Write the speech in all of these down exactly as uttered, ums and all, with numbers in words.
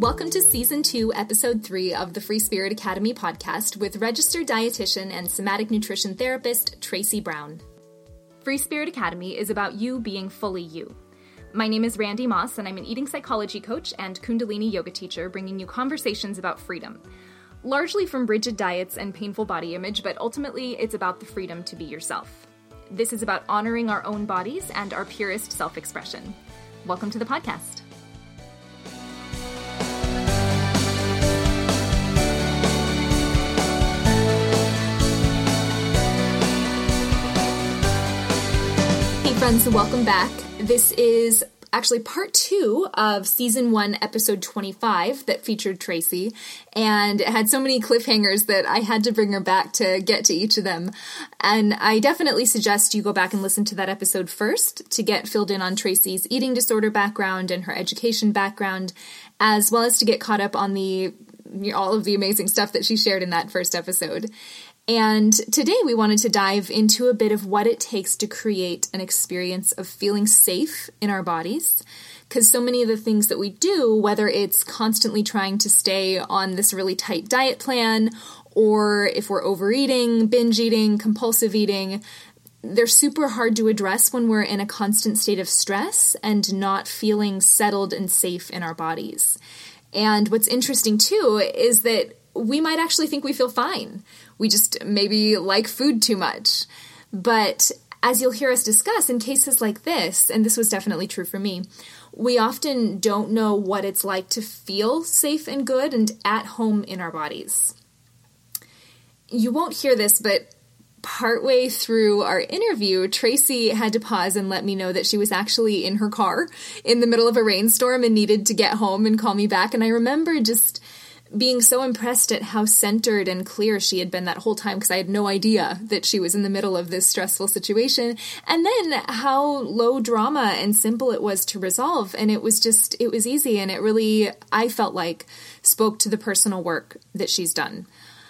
Welcome to Season two, Episode three of the Free Spirit Academy podcast with registered dietitian and somatic nutrition therapist, Tracy Brown. Free Spirit Academy is about you being fully you. My name is Randy Moss, and I'm an eating psychology coach and Kundalini yoga teacher, bringing you conversations about freedom. Largely from rigid diets and painful body image, but ultimately it's about the freedom to be yourself. This is about honoring our own bodies and our purest self-expression. Welcome to the podcast. Hey friends, welcome back. This is actually part two of season one, episode twenty-five that featured Tracy, and it had so many cliffhangers that I had to bring her back to get to each of them. And I definitely suggest you go back and listen to that episode first to get filled in on Tracy's eating disorder background and her education background, as well as to get caught up on the all of the amazing stuff that she shared in that first episode. And today we wanted to dive into a bit of what it takes to create an experience of feeling safe in our bodies. Because so many of the things that we do, whether it's constantly trying to stay on this really tight diet plan, or if we're overeating, binge eating, compulsive eating, they're super hard to address when we're in a constant state of stress and not feeling settled and safe in our bodies. And what's interesting too is that we might actually think we feel fine. We just maybe like food too much. But as you'll hear us discuss, in cases like this, and this was definitely true for me, we often don't know what it's like to feel safe and good and at home in our bodies. You won't hear this, but partway through our interview, Tracy had to pause and let me know that she was actually in her car in the middle of a rainstorm and needed to get home and call me back. And I remember just being so impressed at how centered and clear she had been that whole time, because I had no idea that she was in the middle of this stressful situation. And then how low drama and simple it was to resolve. And it was just, it was easy. And it really, I felt like, spoke to the personal work that she's done.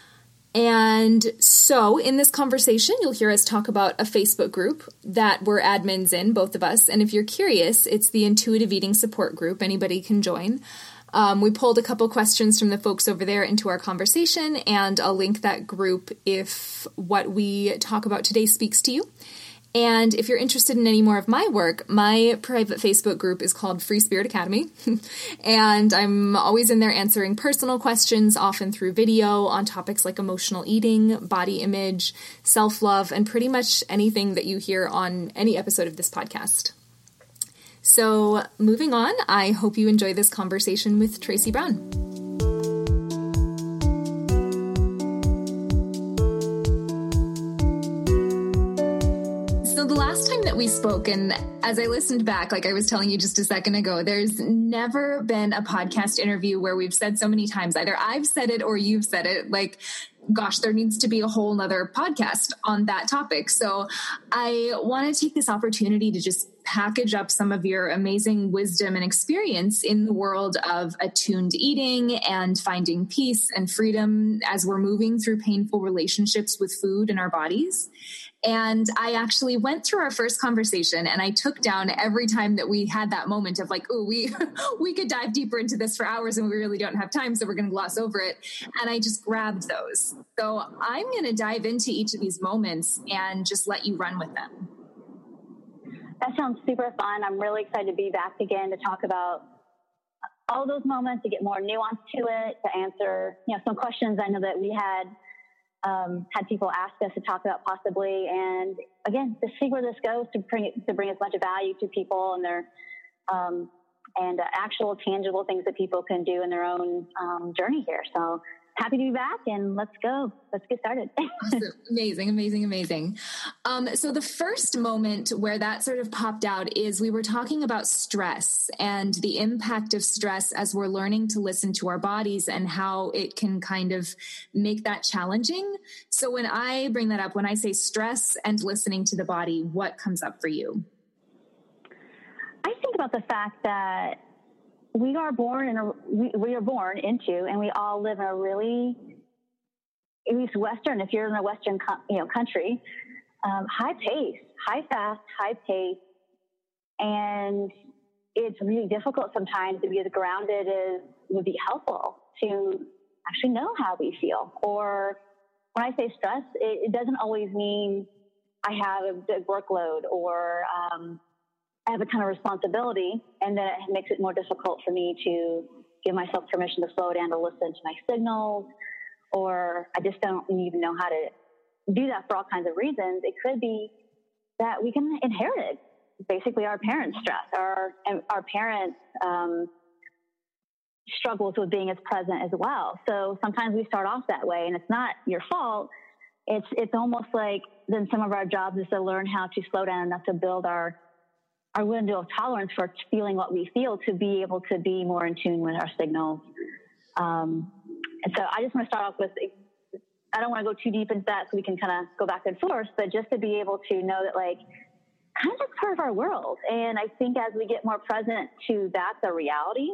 And so in this conversation, you'll hear us talk about a Facebook group that we're admins in, both of us. And if you're curious, it's the Intuitive Eating Support Group. Anybody can join. Um, we pulled a couple questions from the folks over there into our conversation, and I'll link that group if what we talk about today speaks to you. And if you're interested in any more of my work, my private Facebook group is called Free Spirit Academy, and I'm always in there answering personal questions, often through video, on topics like emotional eating, body image, self-love, and pretty much anything that you hear on any episode of this podcast. So moving on, I hope you enjoy this conversation with Tracy Brown. So the last time that we spoke, and as I listened back, like I was telling you just a second ago, there's never been a podcast interview where we've said so many times, either I've said it or you've said it, like, gosh, there needs to be a whole nother podcast on that topic. So I want to take this opportunity to just package up some of your amazing wisdom and experience in the world of attuned eating and finding peace and freedom as we're moving through painful relationships with food and our bodies. And I actually went through our first conversation and I took down every time that we had that moment of like, oh, we we could dive deeper into this for hours and we really don't have time, so we're going to gloss over it. And I just grabbed those. So I'm going to dive into each of these moments and just let you run with them. That sounds super fun. I'm really excited to be back again to talk about all those moments, to get more nuance to it, to answer, you know, some questions I know that we had um, had people ask us to talk about possibly, and again, to see where this goes, to bring to bring as much value to people and their um, and uh, actual tangible things that people can do in their own um, journey here. So happy to be back, and let's go. Let's get started. Awesome. Amazing, amazing, amazing. Um, so the first moment where that sort of popped out is we were talking about stress and the impact of stress as we're learning to listen to our bodies and how it can kind of make that challenging. So when I bring that up, when I say stress and listening to the body, what comes up for you? I think about the fact that we are born in a, we, we are born into, and we all live in a really, at least Western, if you're in a Western, you know, country, um, high pace, high fast, high pace. And it's really difficult sometimes to be as grounded as would be helpful to actually know how we feel. Or when I say stress, it, it doesn't always mean I have a big workload or um, I have a ton of responsibility, and then it makes it more difficult for me to give myself permission to slow down to listen to my signals, or I just don't even know how to do that for all kinds of reasons. It could be that we can inherit basically our parents' stress, our our parents' um, struggles with being as present as well. So sometimes we start off that way, and it's not your fault. It's it's almost like then some of our jobs is to learn how to slow down enough to build our our window of tolerance for feeling what we feel, to be able to be more in tune with our signals. Um, and so I just want to start off with, I don't want to go too deep into that so we can kind of go back and forth, but just to be able to know that, like, kind of that's part of our world. And I think as we get more present to that, the reality,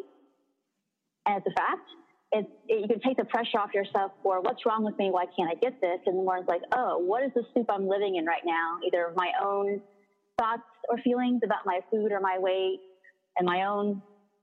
as a fact, it's, it, you can take the pressure off yourself for what's wrong with me, why can't I get this? And more it's like, oh, what is the soup I'm living in right now? Either my own thoughts or feelings about my food or my weight, and my own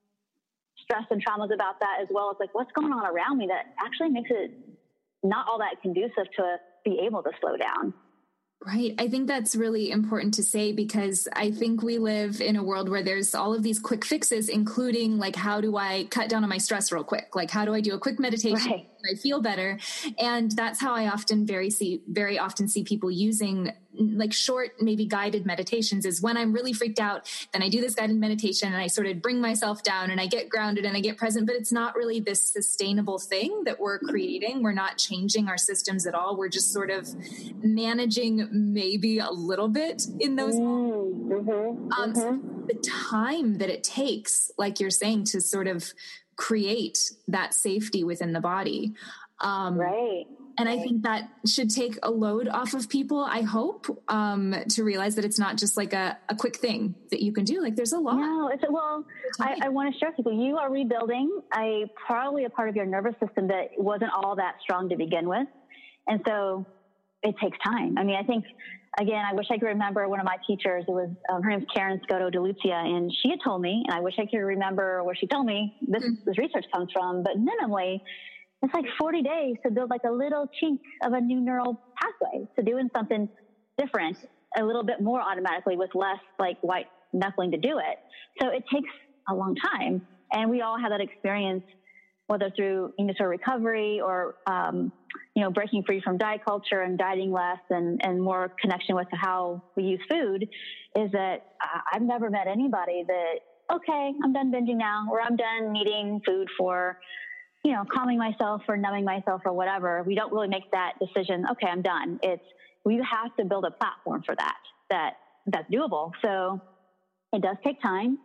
stress and traumas about that, as well as like what's going on around me that actually makes it not all that conducive to be able to slow down. Right. I think that's really important to say, because I think we live in a world where there's all of these quick fixes, including like, how do I cut down on my stress real quick? Like, how do I do a quick meditation? Right. I feel better. And that's how I often very see, very often see people using like short, maybe guided meditations, is when I'm really freaked out, then I do this guided meditation and I sort of bring myself down and I get grounded and I get present, but it's not really this sustainable thing that we're creating. We're not changing our systems at all. We're just sort of managing maybe a little bit in those mm, mm-hmm, um, mm-hmm. So the time that it takes, like you're saying, to sort of create that safety within the body. Um, right. And I think that should take a load off of people, I hope, um, to realize that it's not just like a, a quick thing that you can do. Like, there's a lot. No, it's, well, I, I want to share with people, you are rebuilding a probably a part of your nervous system that wasn't all that strong to begin with. And so it takes time. I mean, I think, again, I wish I could remember one of my teachers. It was, um, her name's Karen Scotto DeLucia, and she had told me, and I wish I could remember where she told me this, mm-hmm. this research comes from, but minimally, it's like forty days to build like a little chink of a new neural pathway to doing something different a little bit more automatically with less like white knuckling to do it. So it takes a long time. And we all have that experience, whether through initial recovery or, um, you know, breaking free from diet culture and dieting less and, and more connection with how we use food, is that uh, I've never met anybody that, okay, I'm done binging now, or I'm done eating food for, you know, calming myself or numbing myself or whatever. We don't really make that decision. Okay, I'm done. It's, we have to build a platform for that, that that's doable. So it does take time.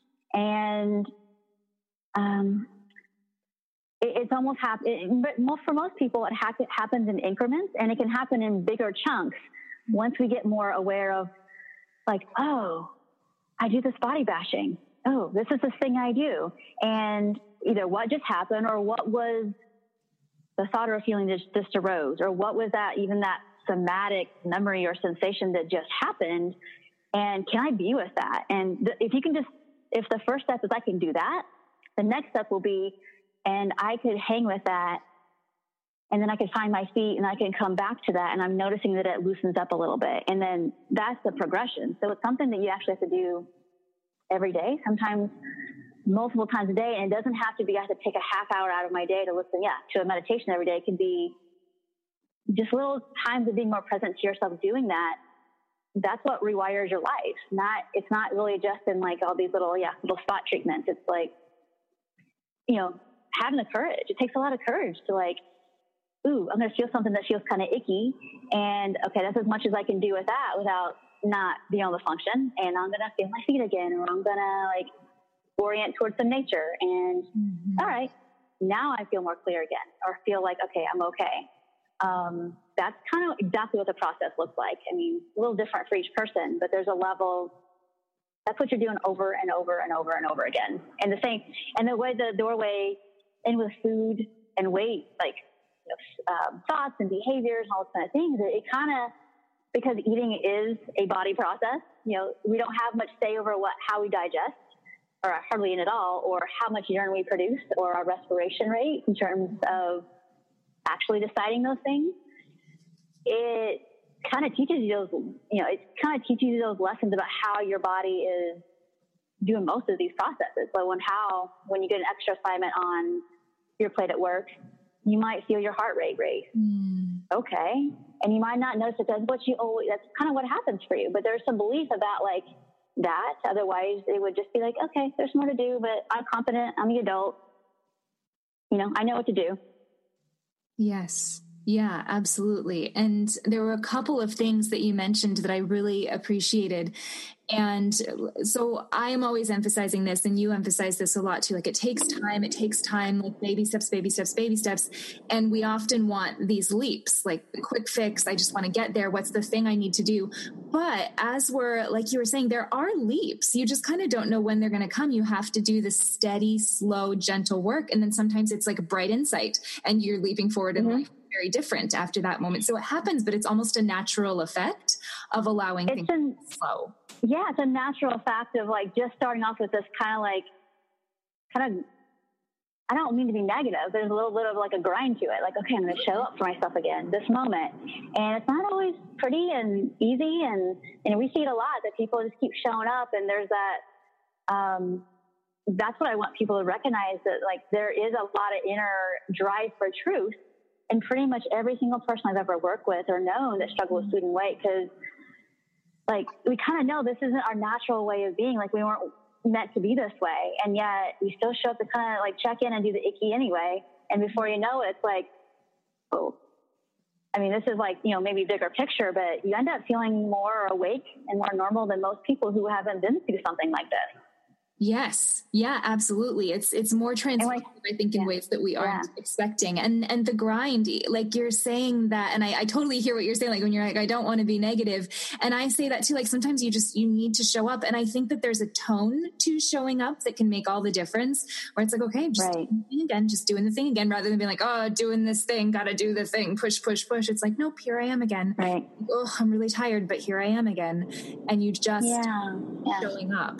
And, um, it, it's almost happen, but most, for most people, it, ha- it happens in increments, and it can happen in bigger chunks once we get more aware of like, oh, I do this body bashing. Oh, this is this thing I do. And either what just happened, or what was the thought or feeling that just arose, or what was that, even that somatic memory or sensation that just happened, and can I be with that? And th- if you can just, if the first step is I can do that, the next step will be, and I could hang with that, and then I can find my feet and I can come back to that, and I'm noticing that it loosens up a little bit, and then that's the progression. So it's something that you actually have to do every day, sometimes multiple times a day. And it doesn't have to be, I have to take a half hour out of my day to listen, yeah, to a meditation every day. It can be just little times of being more present to yourself doing that. That's what rewires your life. Not, it's not really just in like all these little, yeah, little spot treatments. It's like, you know, having the courage. It takes a lot of courage to like, ooh, I'm going to feel something that feels kind of icky. And okay, that's as much as I can do with that without not being able to function. And I'm going to feel my feet again, or I'm going to like orient towards some nature. And mm-hmm. all right, now I feel more clear again, or feel like, okay, I'm okay. Um, that's kind of exactly what the process looks like. I mean, a little different for each person, but there's a level, that's what you're doing over and over and over and over again. And the same, and the way the doorway in with food and weight, like, you know, um, thoughts and behaviors and all those kind of things, it, it kind of, because eating is a body process, you know, we don't have much say over what, how we digest. or hardly in at all, or how much urine we produce, or our respiration rate in terms of actually deciding those things. It kind of teaches you those, you know, it kind of teaches you those lessons about how your body is doing most of these processes. So when how, when you get an extra assignment on your plate at work, you might feel your heart rate raise. Mm. Okay. And you might not notice it. That's what you always, that's kind of what happens for you. But there's some belief about like that. Otherwise it would just be like, okay, there's more to do, but I'm confident. I'm the adult. You know, I know what to do. Yes. Yeah, absolutely. And there were a couple of things that you mentioned that I really appreciated. And so I am always emphasizing this, and you emphasize this a lot too. Like, it takes time, it takes time, like baby steps, baby steps, baby steps. And we often want these leaps, like the quick fix. I just want to get there. What's the thing I need to do? But as we're, like you were saying, there are leaps. You just kind of don't know when they're going to come. You have to do the steady, slow, gentle work. And then sometimes it's like a bright insight and you're leaping forward in mm-hmm. life. Very different after that moment. So it happens, but it's almost a natural effect of allowing it's things an, to flow. Yeah, it's a natural fact of like just starting off with this kind of like, kind of, I don't mean to be negative. There's a little bit of like a grind to it. Like, okay, I'm going to show up for myself again this moment. And it's not always pretty and easy. And, and we see it a lot that people just keep showing up. And there's that, um, that's what I want people to recognize, that like there is a lot of inner drive for truth. And pretty much every single person I've ever worked with or known that struggle with losing weight, because like we kind of know this isn't our natural way of being. Like we weren't meant to be this way, and yet we still show up to kind of like check in and do the icky anyway. And before you know it, it's like, oh, I mean, this is like, you know, maybe bigger picture, but you end up feeling more awake and more normal than most people who haven't been through something like this. Yes. Yeah, absolutely. It's, it's more transformative, like, I think, in yeah, ways that we aren't yeah. expecting. And, and the grind, like you're saying that, and I, I totally hear what you're saying. Like when you're like, I don't want to be negative. And I say that too, like sometimes you just, you need to show up. And I think that there's a tone to showing up that can make all the difference, where it's like, okay, just right. doing the thing again, just doing the thing again, rather than being like, oh, doing this thing, got to do the thing, push, push, push. It's like, nope, here I am again. Right. Oh, I'm really tired, but here I am again. And you just yeah. Yeah. showing up.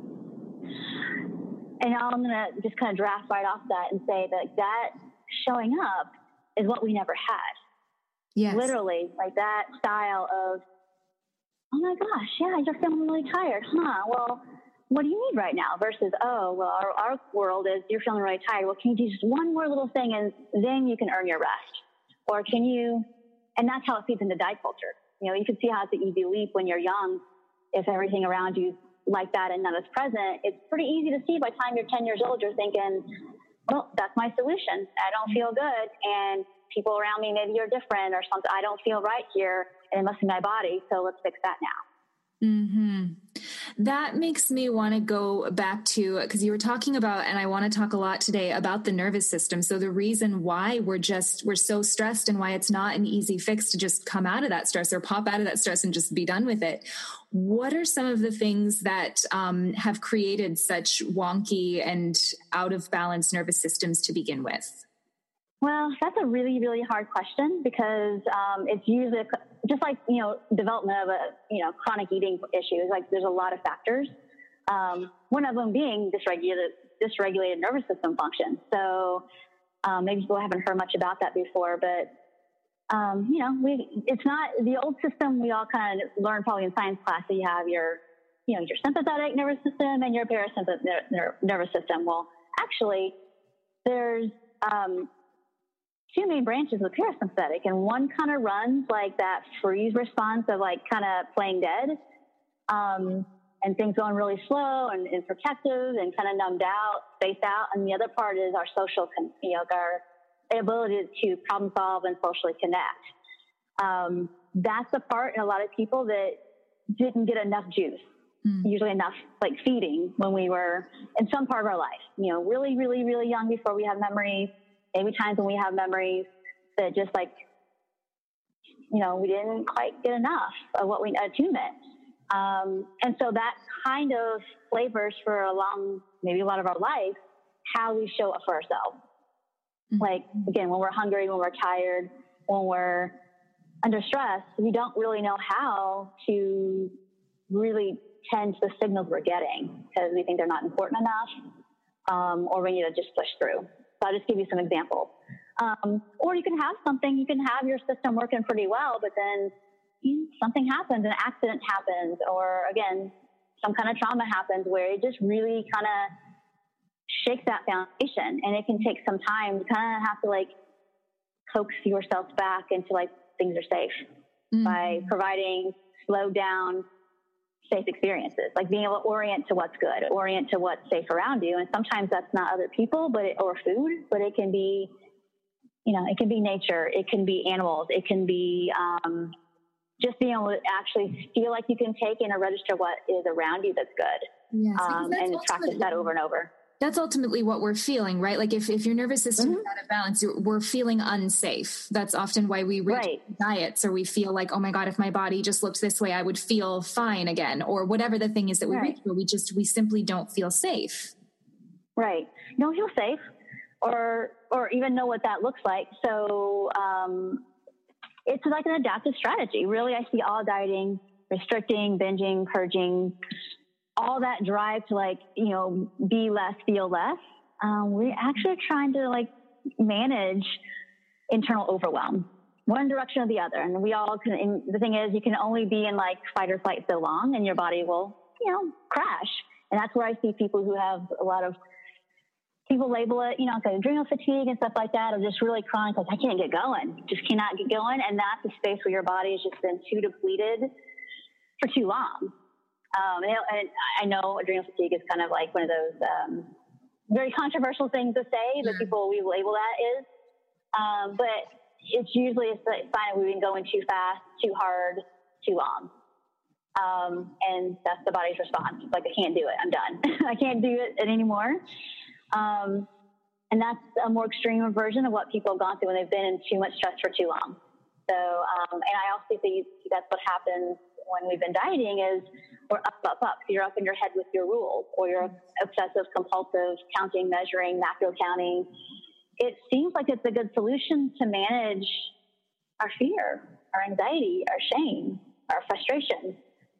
And I'm going to just kind of draft right off that and say that that showing up is what we never had. Yes. Literally, like that style of, oh my gosh, yeah, you're feeling really tired, huh? Well, what do you need right now? Versus, oh, well, our, our world is you're feeling really tired. Well, can you do just one more little thing and then you can earn your rest? Or can you, and that's how it feeds into diet culture. You know, you can see how it's an easy leap when you're young. If everything around you like that and none is present, it's pretty easy to see by the time you're ten years old, you're thinking, well, that's my solution. I don't feel good. And people around me maybe are different or something. I don't feel right here and it must be my body. So let's fix that now. Mm-hmm. That makes me want to go back to, because you were talking about, and I want to talk a lot today about the nervous system. So the reason why we're just, we're so stressed and why it's not an easy fix to just come out of that stress or pop out of that stress and just be done with it. What are some of the things that um, have created such wonky and out of balance nervous systems to begin with? Well, that's a really, really hard question, because um, it's usually just like, you know, development of a, you know, chronic eating issues. Like there's a lot of factors. Um, one of them being dysregulated, dysregulated nervous system function. So um, maybe people haven't heard much about that before, but um, you know, we, it's not the old system. We all kind of learn probably in science class that you have your, you know, your sympathetic nervous system and your parasympathetic ner- nervous system. Well, actually there's, um, two main branches of the parasympathetic, and one kind of runs like that freeze response of like kind of playing dead, um, and things going really slow and, and protective and kind of numbed out, spaced out. And the other part is our social, con- you know, our ability to problem solve and socially connect. Um, that's the part in a lot of people that didn't get enough juice, mm. usually enough like feeding when we were in some part of our life, you know, really, really, really young before we have memories. Maybe times when we have memories that just like, you know, we didn't quite get enough of what we, attunement. Um, and so that kind of flavors for a long, maybe a lot of our life, how we show up for ourselves. Mm-hmm. Like, again, when we're hungry, when we're tired, when we're under stress, we don't really know how to really tend to the signals we're getting because we think they're not important enough, um, or we need to just push through. So I'll just give you some examples. Um, or you can have something, you can have your system working pretty well, but then you know, something happens, an accident happens, or again, some kind of trauma happens where it just really kind of shakes that foundation. And it can take some time. You kind of have to like coax yourself back into like things are safe mm-hmm. by providing slow down, safe experiences, like being able to orient to what's good, orient to what's safe around you. And sometimes that's not other people, but it, or food, but it can be, you know, it can be nature, it can be animals, it can be um, just being able to actually feel like you can take in or register what is around you that's good, yes, um, that's and practice that over and over. That's ultimately what we're feeling, right? Like if, if your nervous system mm-hmm. is out of balance, we're feeling unsafe. That's often why we reach right. diets, or we feel like, oh my God, if my body just looks this way, I would feel fine again, or whatever the thing is that we right. reach, but we just, we simply don't feel safe. Right. You don't feel safe or, or even know what that looks like. So, um, it's like an adaptive strategy. Really, I see all dieting, restricting, binging, purging, all that drive to like, you know, be less, feel less. Um, we're actually trying to like manage internal overwhelm, one direction or the other. And we all can, and the thing is you can only be in like fight or flight so long and your body will, you know, crash. And that's where I see people who have a lot of, people label it, you know, like adrenal fatigue and stuff like that, or just really chronic, like I can't get going, just cannot get going. And that's a space where your body has just been too depleted for too long. Um, and, and I know adrenal fatigue is kind of like one of those um, very controversial things to say that people we label that is. Um, but it's usually a sign that we've been going too fast, too hard, too long. Um, and that's the body's response. It's like, I can't do it. I'm done. I can't do it anymore. Um, and that's a more extreme version of what people have gone through when they've been in too much stress for too long. So, um, and I also think that's what happens when we've been dieting is we're up, up, up. You're up in your head with your rules, or you're obsessive, compulsive, counting, measuring, macro counting. It seems like it's a good solution to manage our fear, our anxiety, our shame, our frustration.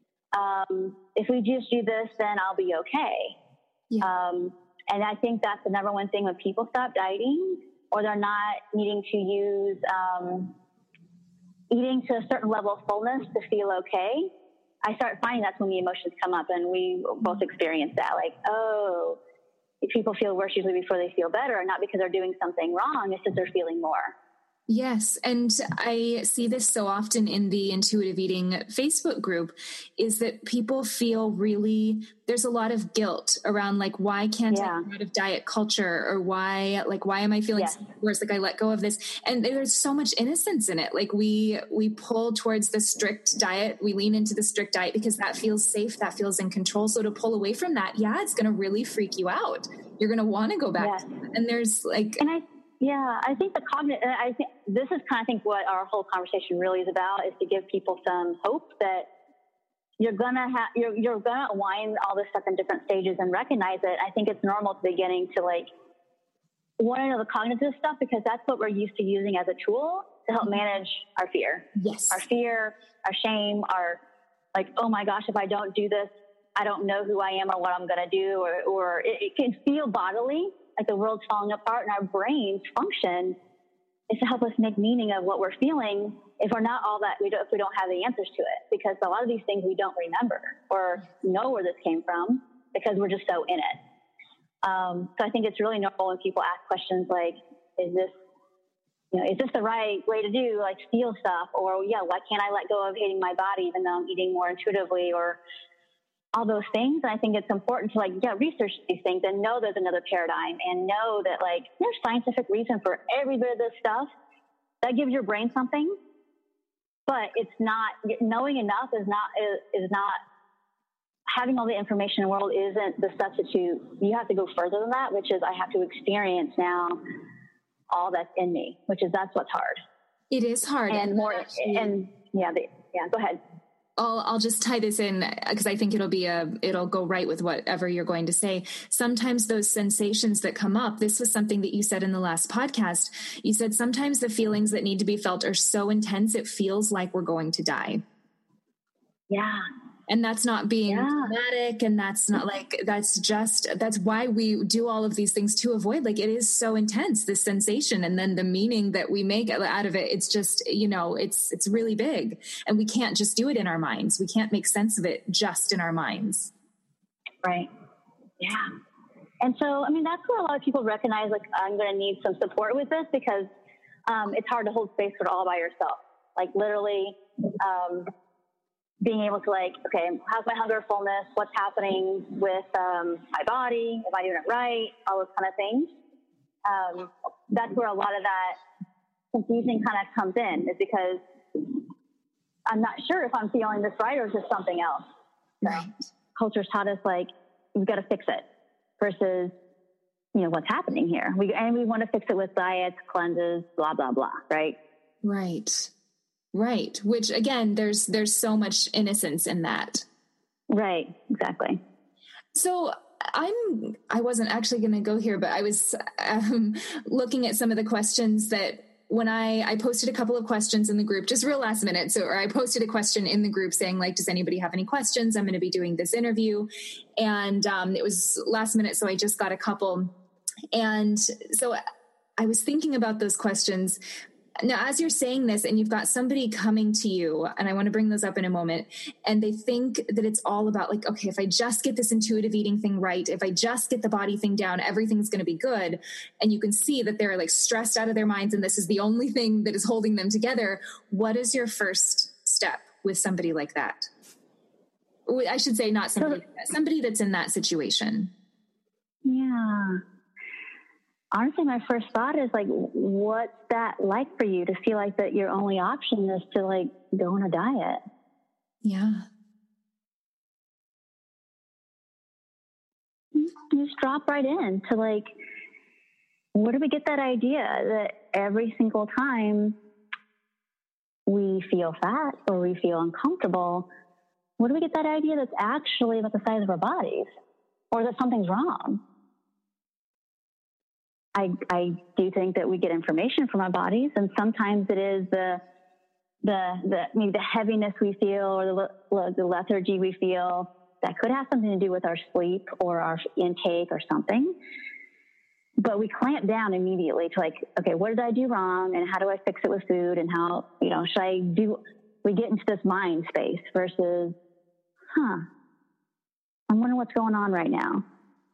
Um, if we just do this, then I'll be okay. Yeah. Um, and I think that's the number one thing when people stop dieting, or they're not needing to use um, eating to a certain level of fullness to feel okay. I start finding that's when the emotions come up, and we both experience that. Like, oh, if people feel worse usually before they feel better, and not because they're doing something wrong, it's that they're feeling more. Yes. And I see this so often in the intuitive eating Facebook group is that people feel really, there's a lot of guilt around like, why can't yeah. I get out of diet culture, or why, like, why am I feeling yes. worse? Like I let go of this. And there's so much innocence in it. Like we, we pull towards the strict diet. We lean into the strict diet because that feels safe. That feels in control. So to pull away from that, yeah, it's going to really freak you out. You're going to want to go back. Yes. And there's like, and I, Yeah, I think the cognitive, I think this is kind of I think what our whole conversation really is about, is to give people some hope that you're gonna have, you're, you're gonna wind all this stuff in different stages and recognize it. I think it's normal at the beginning to like want to know the cognitive stuff, because that's what we're used to using as a tool to help manage our fear. Yes. Our fear, our shame, our like, oh my gosh, if I don't do this, I don't know who I am or what I'm gonna do, or, or it, it can feel bodily, like the world's falling apart, and our brains function is to help us make meaning of what we're feeling. If we're not all that, we don't, if we don't have the answers to it, because a lot of these things we don't remember or know where this came from because we're just so in it. Um, so I think it's really normal when people ask questions like, is this, you know, is this the right way to do, like steal stuff? Or yeah, why can't I let go of hating my body even though I'm eating more intuitively, or all those things. And I think it's important to like, yeah, research these things and know there's another paradigm, and know that like there's scientific reason for every bit of this stuff. That gives your brain something, but it's not, knowing enough is not, is, is not, having all the information in the world isn't the substitute. You have to go further than that, which is I have to experience now all that's in me, which is, that's what's hard. It is hard. And, and more, actually, and yeah, the, yeah, go ahead. I'll, I'll just tie this in because I think it'll be a, it'll go right with whatever you're going to say. Sometimes those sensations that come up, this was something that you said in the last podcast. You said sometimes the feelings that need to be felt are so intense, it feels like we're going to die. Yeah. And that's not being yeah. dramatic. And that's not like, that's just, that's why we do all of these things to avoid, like, it is so intense, this sensation. And then the meaning that we make out of it, it's just, you know, it's, it's really big, and we can't just do it in our minds. We can't make sense of it just in our minds. Right. Yeah. And so, I mean, that's where a lot of people recognize, like, I'm going to need some support with this, because um, it's hard to hold space for it all by yourself. Like, literally um, being able to, like, okay, how's my hunger, fullness? What's happening with um, my body? Am I doing it right? All those kind of things. Um, that's where a lot of that confusion kind of comes in, is because I'm not sure if I'm feeling this right or just something else. Right. So, culture's taught us, like, you've got to fix it, versus, you know, what's happening here. We, and we want to fix it with diets, cleanses, blah, blah, blah. Right. Right. Right. Which, again, there's, there's so much innocence in that. Right. Exactly. So I'm, I wasn't actually going to go here, but I was um, looking at some of the questions that when I, I posted a couple of questions in the group, just real last minute. So, or I posted a question in the group saying, like, does anybody have any questions? I'm going to be doing this interview. And um, it was last minute. So I just got a couple. And so I was thinking about those questions. Now, as you're saying this, and you've got somebody coming to you, and I want to bring those up in a moment, and they think that it's all about, like, okay, if I just get this intuitive eating thing right, if I just get the body thing down, everything's going to be good. And you can see that they're, like, stressed out of their minds, and this is the only thing that is holding them together. What is your first step with somebody like that? I should say not somebody like that, somebody that's in that situation. Yeah. Honestly, my first thought is, like, what's that like for you to feel like that your only option is to, like, go on a diet? Yeah. You just drop right in to, like, where do we get that idea that every single time we feel fat or we feel uncomfortable, where do we get that idea that's actually about the size of our bodies, or that something's wrong? I, I do think that we get information from our bodies, and sometimes it is the, the, the, maybe the heaviness we feel, or the, the lethargy we feel, that could have something to do with our sleep or our intake or something. But we clamp down immediately to, like, okay, what did I do wrong? And how do I fix it with food? And how, you know, should I do, we get into this mind space versus, huh, I'm wondering what's going on right now.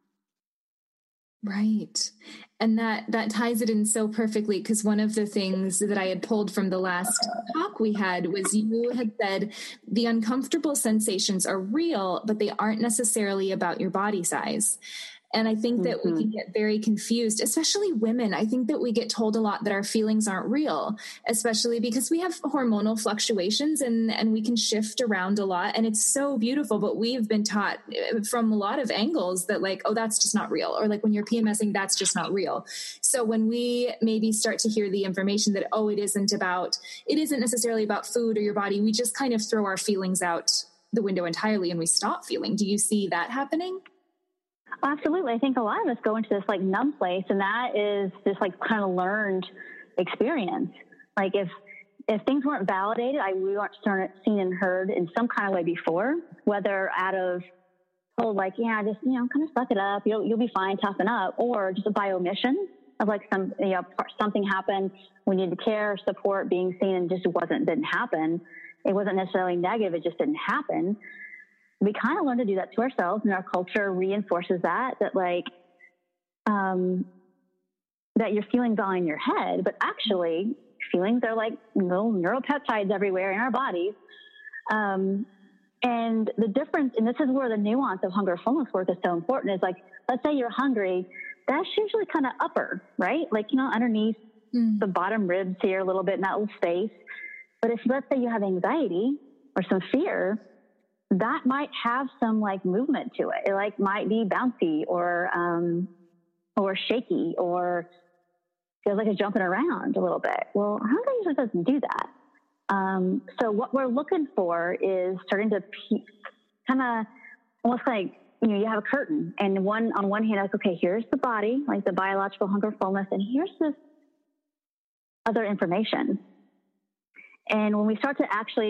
Right. And that, that ties it in so perfectly, because one of the things that I had pulled from the last talk we had was you had said the uncomfortable sensations are real, but they aren't necessarily about your body size. And I think that mm-hmm. we can get very confused, especially women. I think that we get told a lot that our feelings aren't real, especially because we have hormonal fluctuations and, and we can shift around a lot. And it's so beautiful, but we've been taught from a lot of angles that, like, oh, that's just not real. Or, like, when you're PMSing, that's just not real. So when we maybe start to hear the information that, oh, it isn't about, it isn't necessarily about food or your body, we just kind of throw our feelings out the window entirely and we stop feeling. Do you see that happening? Absolutely. I think a lot of us go into this, like, numb place, and that is just, like, kind of learned experience. Like, if, if things weren't validated, I, we weren't seen and heard in some kind of way before, whether out of, oh, like, yeah, just, you know, kind of suck it up. You'll, you'll be fine, toughen up, or just by omission of, like, some, you know, something happened. We needed care, support, being seen, and just wasn't, didn't happen. It wasn't necessarily negative. It just didn't happen. We kind of learn to do that to ourselves, and our culture reinforces that, that, like, um, that your feelings all in your head, but actually feelings are like little neuropeptides everywhere in our bodies. Um, and the difference, and this is where the nuance of hunger fullness work is so important, is, like, let's say you're hungry, that's usually kind of upper, right? Like, you know, underneath mm. the bottom ribs here a little bit in that little space. But if, let's say you have anxiety or some fear, that might have some, like, movement to it. It, like, might be bouncy or, um, or shaky, or feels like it's jumping around a little bit. Well, hunger usually doesn't do that. Um, so what we're looking for is starting to pe- kind of almost like, you know, you have a curtain, and one, on one hand, like, okay, here's the body, like the biological hunger fullness, and here's this other information. And when we start to actually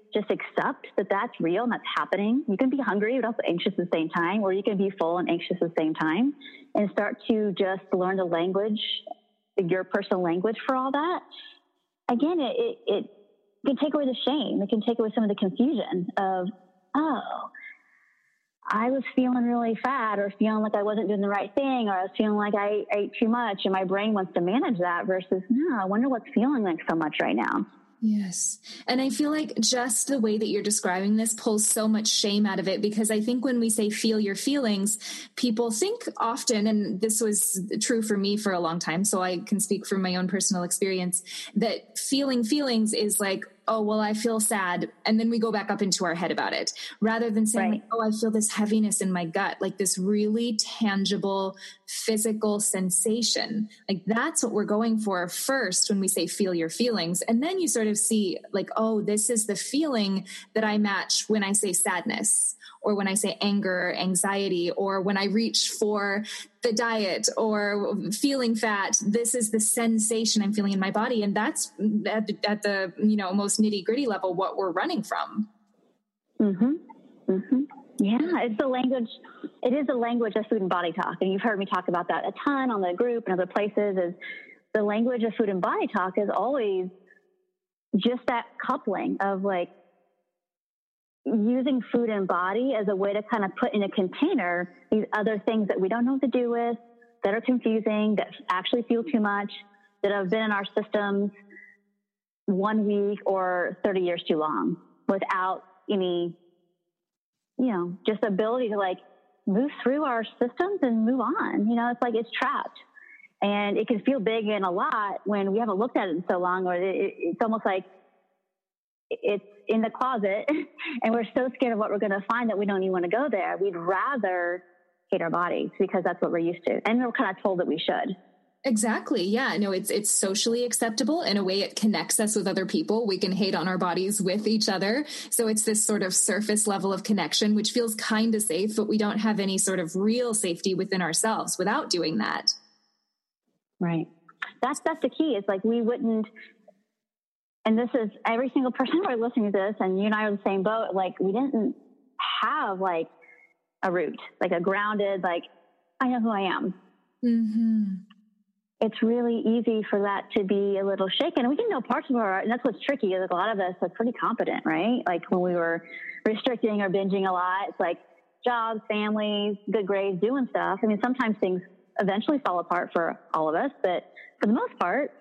just accept that that's real and that's happening. You can be hungry but also anxious at the same time, or you can be full and anxious at the same time, and start to just learn the language, your personal language for all that. Again, it, it, it can take away the shame. It can take away some of the confusion of, oh, I was feeling really fat, or feeling like I wasn't doing the right thing, or I was feeling like I ate too much, and my brain wants to manage that versus, no, I wonder what's feeling like so much right now. Yes. And I feel like just the way that you're describing this pulls so much shame out of it, because I think when we say feel your feelings, people think often, and this was true for me for a long time, so I can speak from my own personal experience, that feeling feelings is like, oh, well, I feel sad. And then we go back up into our head about it, rather than saying, right. like, oh, I feel this heaviness in my gut, like this really tangible physical sensation. Like that's what we're going for first when we say feel your feelings. And then you sort of see like, oh, this is the feeling that I match when I say sadness, or when I say anger, anxiety, or when I reach for the diet or feeling fat. This is the sensation I'm feeling in my body. And that's at the, at the you know, most nitty gritty level, what we're running from. Mm-hmm. Mm-hmm. Yeah. It's the language. It is the language of food and body talk. And you've heard me talk about that a ton on the group and other places. Is the language of food and body talk is always just that coupling of like, using food and body as a way to kind of put in a container these other things that we don't know what to do with, that are confusing, that actually feel too much, that have been in our systems one week or thirty years too long, without any, you know, just ability to like move through our systems and move on. You know, it's like it's trapped. And it can feel big and a lot when we haven't looked at it in so long, or it, it's almost like it's in the closet and we're so scared of what we're going to find that we don't even want to go there. We'd rather hate our bodies because that's what we're used to. And we're kind of told that we should. Exactly. Yeah. No, it's, it's socially acceptable. In a way, it connects us with other people. We can hate on our bodies with each other. So it's this sort of surface level of connection, which feels kind of safe, but we don't have any sort of real safety within ourselves without doing that. Right. That's, that's the key. It's like, we wouldn't, and this is every single person who are listening to this, and you and I are in the same boat. Like, we didn't have like a root, like a grounded, like, I know who I am. Mm-hmm. It's really easy for that to be a little shaken. And we can know parts of our, and that's what's tricky, is like a lot of us are pretty competent, right? Like when we were restricting or binging a lot, it's like jobs, families, good grades, doing stuff. I mean, sometimes things eventually fall apart for all of us, but for the most part,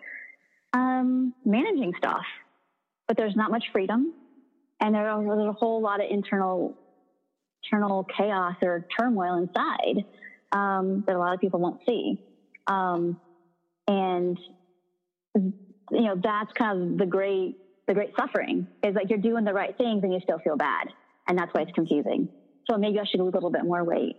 um, managing stuff, but there's not much freedom, and there's a whole lot of internal, internal chaos or turmoil inside, um, that a lot of people won't see. Um, and, you know, that's kind of the great, the great suffering is like, you're doing the right things and you still feel bad. And that's why it's confusing. So maybe I should lose a little bit more weight.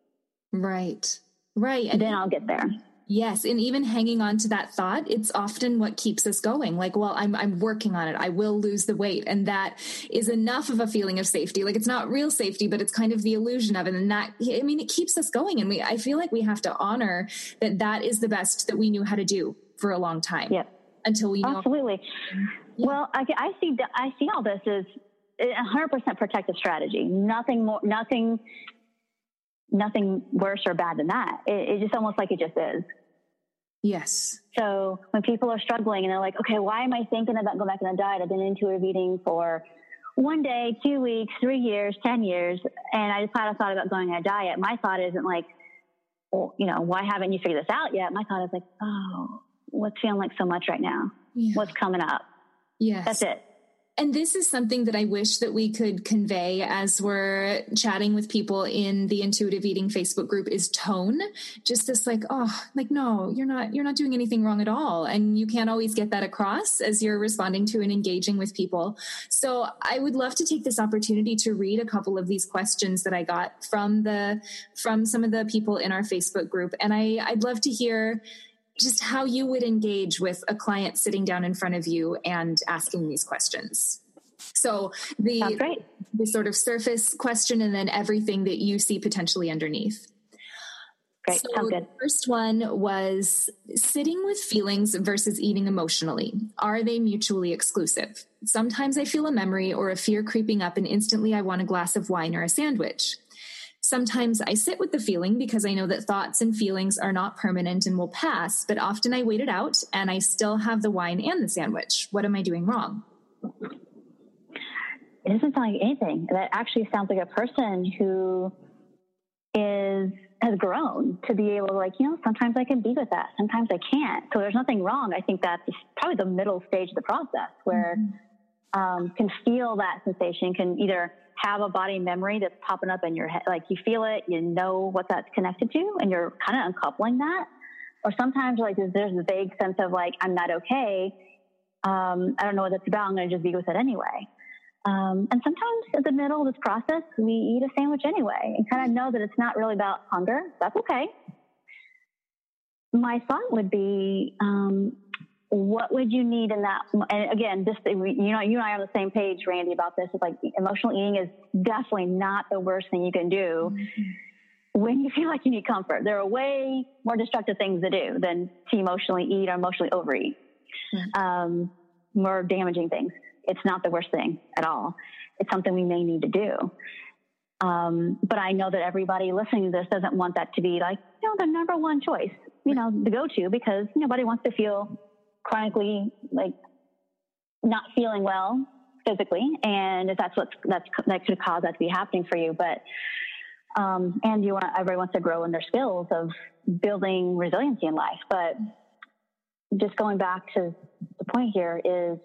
Right. Right. And then I'll get there. Yes. And even hanging on to that thought, it's often what keeps us going. Like, well, I'm, I'm working on it. I will lose the weight. And that is enough of a feeling of safety. Like, it's not real safety, but it's kind of the illusion of it. And that, I mean, it keeps us going. And we, I feel like we have to honor that that is the best that we knew how to do for a long time. Yep. Until we know. Absolutely. Yeah. Well, I, I see, I see all this as a hundred percent protective strategy. Nothing more, nothing, nothing worse or bad than that. It, it's just almost like it just is. Yes. So when people are struggling and they're like, okay, why am I thinking about going back on a diet? I've been intuitive eating for one day, two weeks, three years, ten years. And I just kind of thought about going on a diet. My thought isn't like, well, you know, why haven't you figured this out yet? My thought is like, oh, what's feeling like so much right now? Yeah. What's coming up? Yes. That's it. And this is something that I wish that we could convey as we're chatting with people in the Intuitive Eating Facebook group is tone. Just this like, oh, like, no, you're not, you're not doing anything wrong at all. And you can't always get that across as you're responding to and engaging with people. So I would love to take this opportunity to read a couple of these questions that I got from the, from some of the people in our Facebook group. And I, I'd love to hear just how you would engage with a client sitting down in front of you and asking these questions. So the, the sort of surface question and then everything that you see potentially underneath. Great. So Sounds good. The first one was sitting with feelings versus eating emotionally. Are they mutually exclusive? Sometimes I feel a memory or a fear creeping up and instantly I want a glass of wine or a sandwich. Sometimes I sit with the feeling because I know that thoughts and feelings are not permanent and will pass, but often I wait it out and I still have the wine and the sandwich. What am I doing wrong? It doesn't sound like anything. That actually sounds like a person who is has grown to be able to, like, you know, sometimes I can be with that, sometimes I can't. So there's nothing wrong. I think that's probably the middle stage of the process where mm-hmm. um, can feel that sensation, can either have a body memory that's popping up in your head, like you feel it, you know what that's connected to, and you're kind of uncoupling that. Or sometimes like there's, there's a vague sense of like, I'm not okay. Um, I don't know what that's about. I'm going to just be with it anyway. Um, and sometimes at the middle of this process, we eat a sandwich anyway and kind of know that it's not really about hunger. That's okay. My thought would be, um, what would you need in that? And again, this, you know, you and I are on the same page, Randy, about this. It's like emotional eating is definitely not the worst thing you can do mm-hmm. when you feel like you need comfort. There are way more destructive things to do than to emotionally eat or emotionally overeat. Mm-hmm. Um, more damaging things. It's not the worst thing at all. It's something we may need to do. Um, but I know that everybody listening to this doesn't want that to be like, you know, the number one choice, you know, the go-to, because nobody wants to feel chronically like not feeling well physically. And if that's what that's, that could cause that to be happening for you. But, um, and you want, everybody wants to grow in their skills of building resiliency in life. But just going back to the point here is,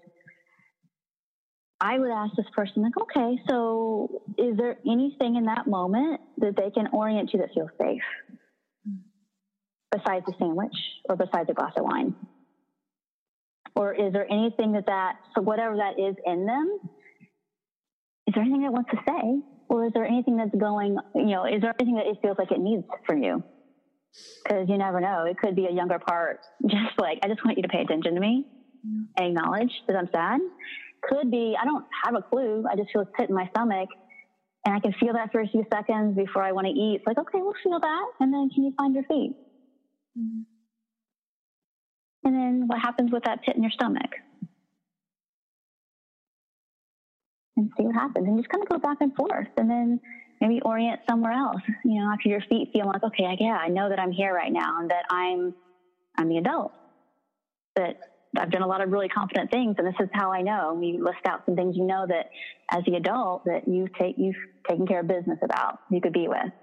I would ask this person, like, okay, so is there anything in that moment that they can orient to that feels safe besides the sandwich or besides a glass of wine? Or is there anything that that, so whatever that is in them, is there anything that wants to say? Or is there anything that's going, you know, is there anything that it feels like it needs from you? Because you never know. It could be a younger part, just like, I just want you to pay attention to me and acknowledge that I'm sad. Could be, I don't have a clue. I just feel a pit in my stomach and I can feel that for a few seconds before I want to eat. It's like, okay, we'll feel that. And then can you find your feet? Mm-hmm. And then what happens with that pit in your stomach? And see what happens. And just kind of go back and forth and then maybe orient somewhere else. You know, after your feet feel like, okay, yeah, I know that I'm here right now and that I'm, I'm the adult. That I've done a lot of really confident things, and this is how I know. You list out some things you know that, as the adult, that you take you've taken care of business about, you could be with,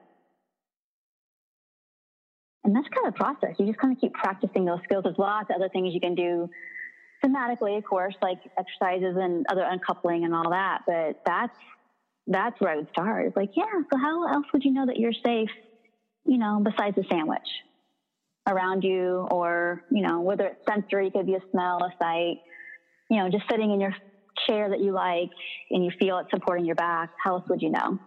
and that's kind of the process. You just kind of keep practicing those skills. There's lots of other things you can do thematically, of course, like exercises and other uncoupling and all that. But that's that's where I would start. It's like, yeah. So how else would you know that you're safe? You know, besides the sandwich around you, or, you know, whether it's sensory, it could be a smell, a sight, you know, just sitting in your chair that you like and you feel it supporting your back. How else would you know?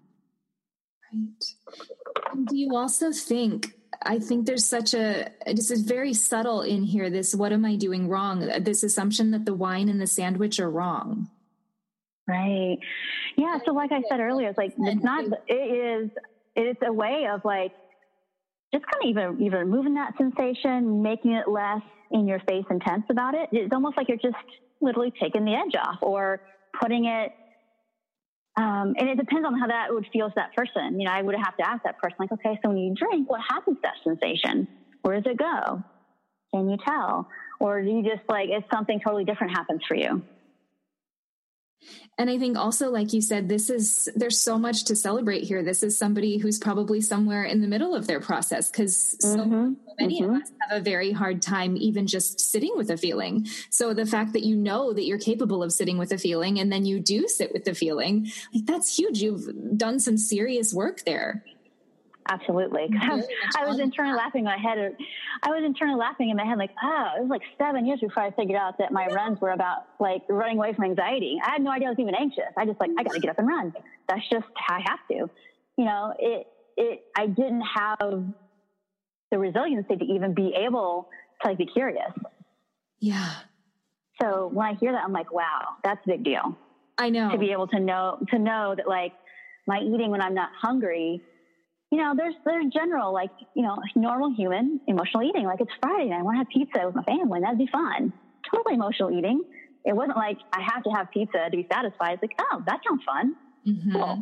Right. And do you also think, I think there's such a, this is very subtle in here, this, what am I doing wrong? This assumption that the wine and the sandwich are wrong. Right. Yeah. So like I said earlier, it's like, it's not, it is, it's a way of like, just kind of even, even moving that sensation, making it less in your face and tense about it. It's almost like you're just literally taking the edge off or putting it. Um, and it depends on how that would feel to that person. You know, I would have to ask that person, like, okay, so when you drink, what happens to that sensation? Where does it go? Can you tell? Or do you just like, it's something totally different happens for you? And I think also, like you said, this is, there's so much to celebrate here. This is somebody who's probably somewhere in the middle of their process, because so mm-hmm. many mm-hmm. of us have a very hard time even just sitting with a feeling. So the fact that you know that you're capable of sitting with a feeling and then you do sit with the feeling, like that's huge. You've done some serious work there. Absolutely. I, I was internally laughing in my head. I was internally laughing in my head, like, oh, it was like seven years before I figured out that my runs were about like running away from anxiety. I had no idea I was even anxious. I just like, I got to get up and run. That's just how I have to. You know, it, it, I didn't have the resiliency to even be able to like be curious. Yeah. So when I hear that, I'm like, wow, that's a big deal. I know. To be able to know, to know that like my eating when I'm not hungry, you know, there's, there's general, like, you know, normal human emotional eating. Like, it's Friday night, I want to have pizza with my family. That'd be fun. Totally emotional eating. It wasn't like I have to have pizza to be satisfied. It's like, oh, that sounds fun. Mm-hmm. Cool.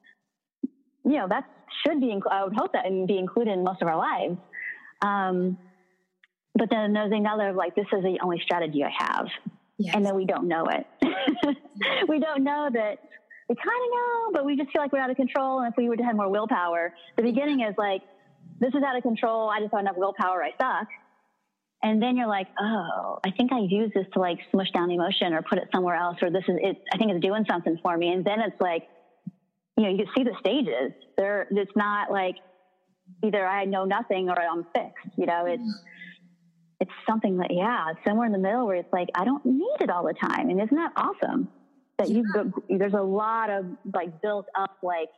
You know, that should be, I would hope that and be included in most of our lives. Um, but then there's another, like, this is the only strategy I have. Yes. And then we don't know it. We don't know that. We kind of know, but we just feel like we're out of control. And if we would have more willpower, the beginning is like, this is out of control. I just don't have enough willpower. I suck. And then you're like, oh, I think I use this to like smush down the emotion or put it somewhere else, or this is it. I think it's doing something for me. And then it's like, you know, you can see the stages there. It's not like either I know nothing or I'm fixed, you know, it's, it's something that, yeah, it's somewhere in the middle where it's like, I don't need it all the time. And isn't that awesome? That yeah. you there's a lot of like built up like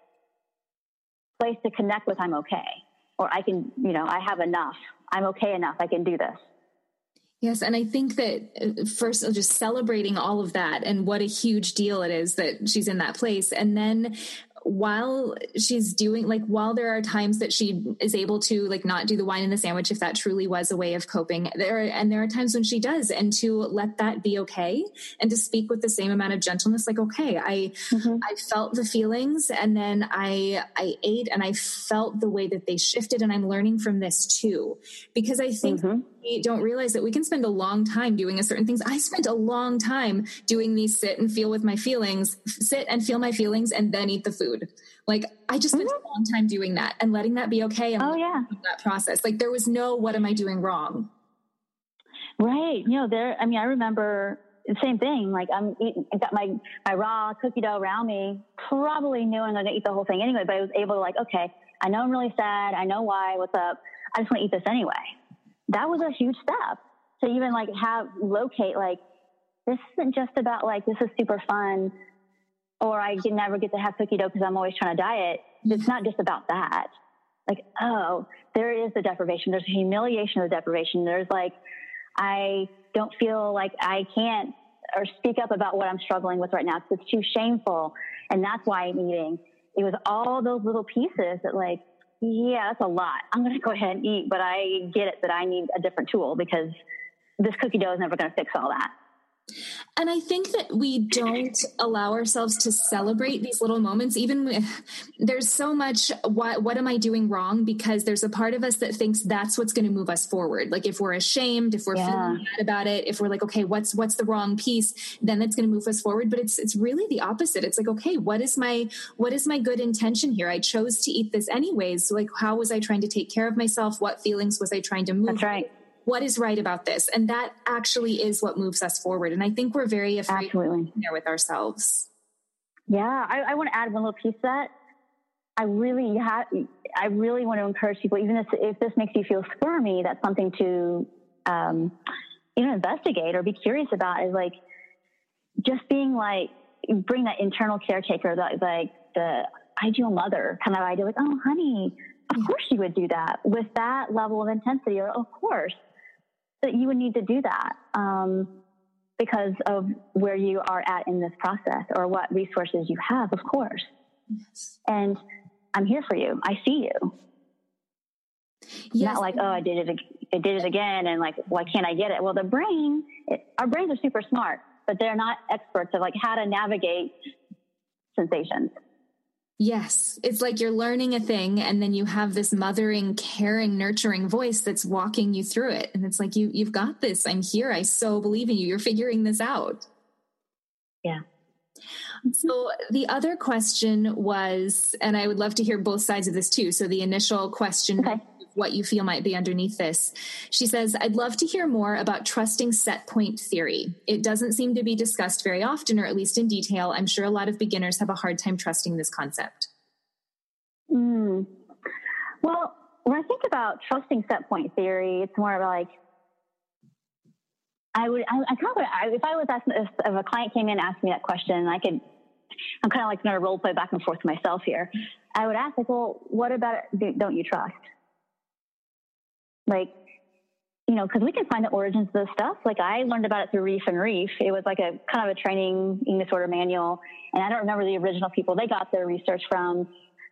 place to connect with. I'm okay, or I can, you know, I have enough. I'm okay enough. I can do this. Yes. And I think that first just celebrating all of that and what a huge deal it is that she's in that place. And then while she's doing, like, while there are times that she is able to like not do the wine and the sandwich, if that truly was a way of coping there, and there are times when she does, and to let that be okay and to speak with the same amount of gentleness, like, okay, I, mm-hmm. I felt the feelings and then I, I ate and I felt the way that they shifted, and I'm learning from this too, because I think mm-hmm. we don't realize that we can spend a long time doing a certain things. I spent a long time doing these sit and feel with my feelings, sit and feel my feelings, and then eat the food. Like, I just spent mm-hmm. a long time doing that and letting that be okay. And oh yeah. that process. Like, there was no, what am I doing wrong? Right. You know, there, I mean, I remember the same thing. Like, I'm eating, I got my, my raw cookie dough around me, probably knowing I'm going to eat the whole thing anyway, but I was able to like, okay, I know I'm really sad. I know why, what's up. I just want to eat this anyway. That was a huge step to even like have locate, like, this isn't just about like, this is super fun, or I can never get to have cookie dough because I'm always trying to diet. It's not just about that. Like, oh, there is the deprivation. There's humiliation of the deprivation. There's like, I don't feel like I can't or speak up about what I'm struggling with right now because it's too shameful. And that's why I'm eating. It was all those little pieces that like, yeah, that's a lot. I'm going to go ahead and eat, but I get it that I need a different tool because this cookie dough is never going to fix all that. And I think that we don't allow ourselves to celebrate these little moments, even with, there's so much, what, what am I doing wrong? Because there's a part of us that thinks that's what's going to move us forward. Like, if we're ashamed, if we're yeah. feeling bad about it, if we're like, okay, what's, what's the wrong piece, then that's going to move us forward. But it's, it's really the opposite. It's like, okay, what is my, what is my good intention here? I chose to eat this anyways. So like, how was I trying to take care of myself? What feelings was I trying to move? That's right. What is right about this? And that actually is what moves us forward. And I think we're very afraid Absolutely. of being there with ourselves. Yeah. I, I want to add one little piece to that. I really have, I really want to encourage people, even if, if this makes you feel squirmy, that's something to, um, you know, investigate or be curious about, is like just being like, bring that internal caretaker, that like the ideal mother kind of idea, like, oh, honey, of course you would do that with that level of intensity, or of course that you would need to do that um, because of where you are at in this process or what resources you have, of course. Yes. And I'm here for you. I see you. Yes. Not like, oh, I did it, I did it again. And like, why can't I get it? Well, the brain, it, our brains are super smart, but they're not experts of like how to navigate sensations. Yes. It's like you're learning a thing and then you have this mothering, caring, nurturing voice that's walking you through it. And it's like, you, you've got this. I'm here. I so believe in you. You're figuring this out. Yeah. So the other question was, and I would love to hear both sides of this too. So the initial question, okay. what you feel might be underneath this. She says, I'd love to hear more about trusting set point theory. It doesn't seem to be discussed very often, or at least in detail. I'm sure a lot of beginners have a hard time trusting this concept. Mm. Well, when I think about trusting set point theory, it's more of like, I would, I, I kind of, I, if I was asking, if, if a client came in and asked me that question, I could, I'm kind of like going to role play back and forth with myself here. I would ask like, well, what about it don't you trust? Like, you know, because we can find the origins of this stuff. Like, I learned about it through Reef and Reef. It was like a kind of a training eating disorder manual. And I don't remember the original people they got their research from.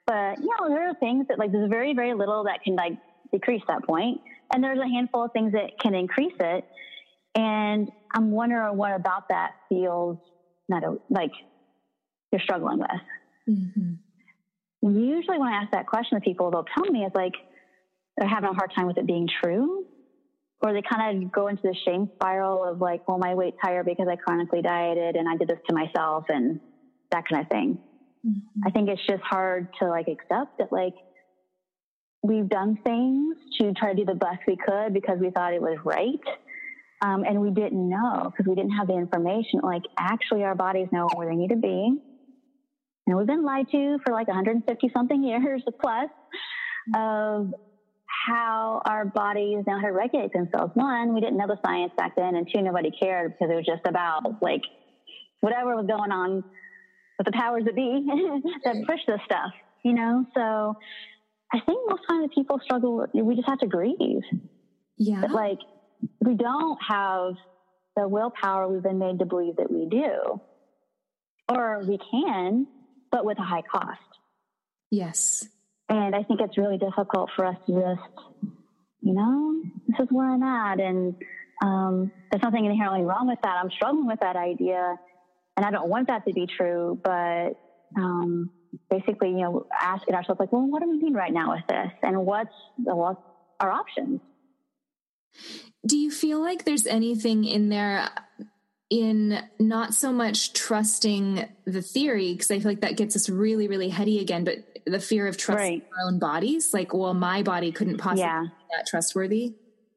But, you know, there are things that like, there's very, very little that can like decrease that point. And there's a handful of things that can increase it. And I'm wondering what about that feels not a, like you're struggling with. Mm-hmm. Usually when I ask that question to people, they'll tell me it's like they're having a hard time with it being true, or they kind of go into the shame spiral of like, well, my weight's higher because I chronically dieted and I did this to myself and that kind of thing. Mm-hmm. I think it's just hard to like accept that like we've done things to try to do the best we could because we thought it was right. Um, and we didn't know because we didn't have the information. Like actually our bodies know where they need to be. And we've been lied to for like one hundred fifty something years plus of how our bodies know how to regulate themselves. One, we didn't know the science back then, and two, nobody cared because it was just about like whatever was going on with the powers that be that push this stuff, you know? So I think most times people struggle with, we just have to grieve. Yeah. But like we don't have the willpower we've been made to believe that we do, or we can, but with a high cost. Yes. And I think it's really difficult for us to just, you know, this is where I'm at. And um, there's nothing inherently wrong with that. I'm struggling with that idea, and I don't want that to be true. But um, basically, you know, asking ourselves, like, well, what do we need right now with this? And what's, what's our options? Do you feel like there's anything in there in not so much trusting the theory, because I feel like that gets us really, really heady again, but the fear of trusting right. our own bodies, like, well, my body couldn't possibly yeah. be that trustworthy.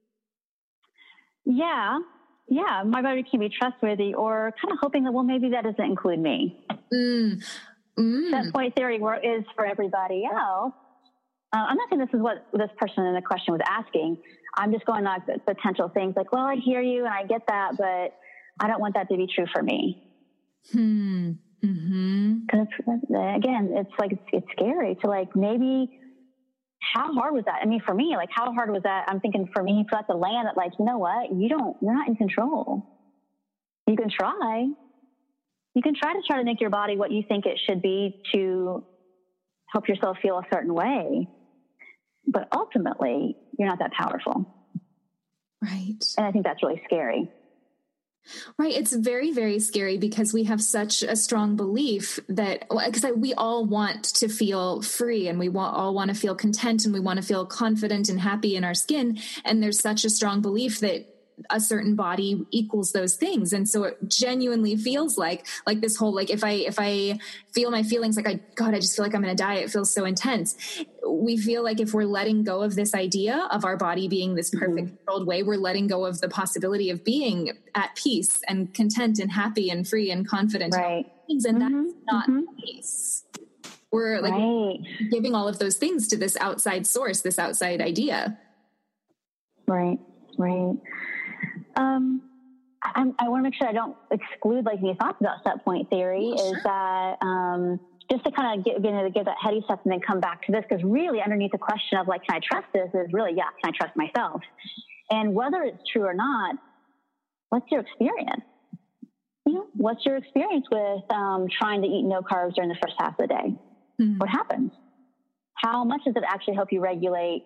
Yeah. Yeah. My body can be trustworthy, or kind of hoping that, well, maybe that doesn't include me. Mm. Mm. Set point theory is for everybody else. Uh, I'm not saying this is what this person in the question was asking. I'm just going on potential things like, well, I hear you and I get that, but I don't want that to be true for me. Hmm. Mm-hmm. Because again, it's like, it's, it's scary to like, maybe how hard was that? I mean, for me, like how hard was that? I'm thinking for me, for that to land that like, you know what, you don't, you're not in control. You can try, you can try to try to make your body what you think it should be to help yourself feel a certain way. But ultimately you're not that powerful. Right. And I think that's really scary. Right. It's very, very scary because we have such a strong belief that, because we all want to feel free, and we want, all want to feel content, and we want to feel confident and happy in our skin. And there's such a strong belief that a certain body equals those things. And so it genuinely feels like, like this whole, like if I, if I feel my feelings like I, God, I just feel like I'm going to die. It feels so intense. We feel like if we're letting go of this idea of our body being this perfect mm-hmm. controlled way, we're letting go of the possibility of being at peace and content and happy and free and confident. Right. And, and mm-hmm. that's not mm-hmm. the case. We're like right. giving all of those things to this outside source, this outside idea. Right. Right. Um, I, I want to make sure I don't exclude like any thoughts about set point theory. Yeah, sure. Is that um, just to kind of get, get to give that heady stuff and then come back to this, because really underneath the question of like, can I trust this, is really, yeah, can I trust myself? And whether it's true or not, what's your experience? You know, what's your experience with um, trying to eat no carbs during the first half of the day? Mm-hmm. What happens? How much does it actually help you regulate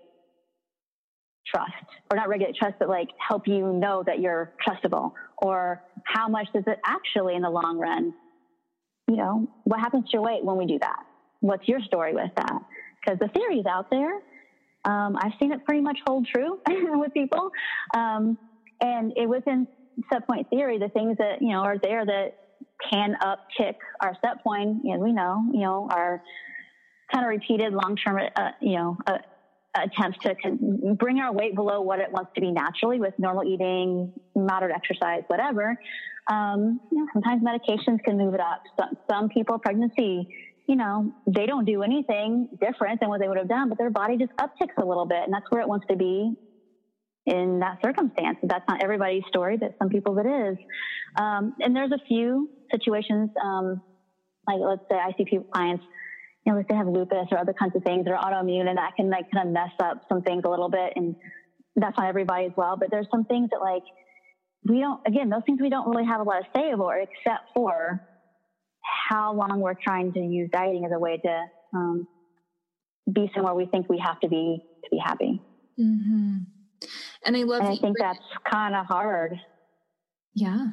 trust, or not regulate trust, but like help you know that you're trustable? Or how much does it actually in the long run, you know, what happens to your weight when we do that? What's your story with that? Because the theory is out there. Um, I've seen it pretty much hold true with people. Um, and it within set point theory, the things that, you know, are there that can uptick our set point, you know, we know, you know, our kind of repeated long-term, uh, you know, uh, attempts to con- bring our weight below what it wants to be naturally with normal eating, moderate exercise, whatever. Um, you know, sometimes medications can move it up. Some, some people, pregnancy, you know, they don't do anything different than what they would have done, but their body just upticks a little bit, and that's where it wants to be in that circumstance. That's not everybody's story, but some people's it is. Um, and there's a few situations, um, like let's say I see people, clients, you know, if they have lupus or other kinds of things that are autoimmune, and that can like kind of mess up some things a little bit. And that's not everybody as well. But there's some things that like, we don't, again, those things we don't really have a lot of say over, except for how long we're trying to use dieting as a way to, um, be somewhere we think we have to be to be happy. Mm-hmm. And I love and that I think that's kind of hard. Yeah.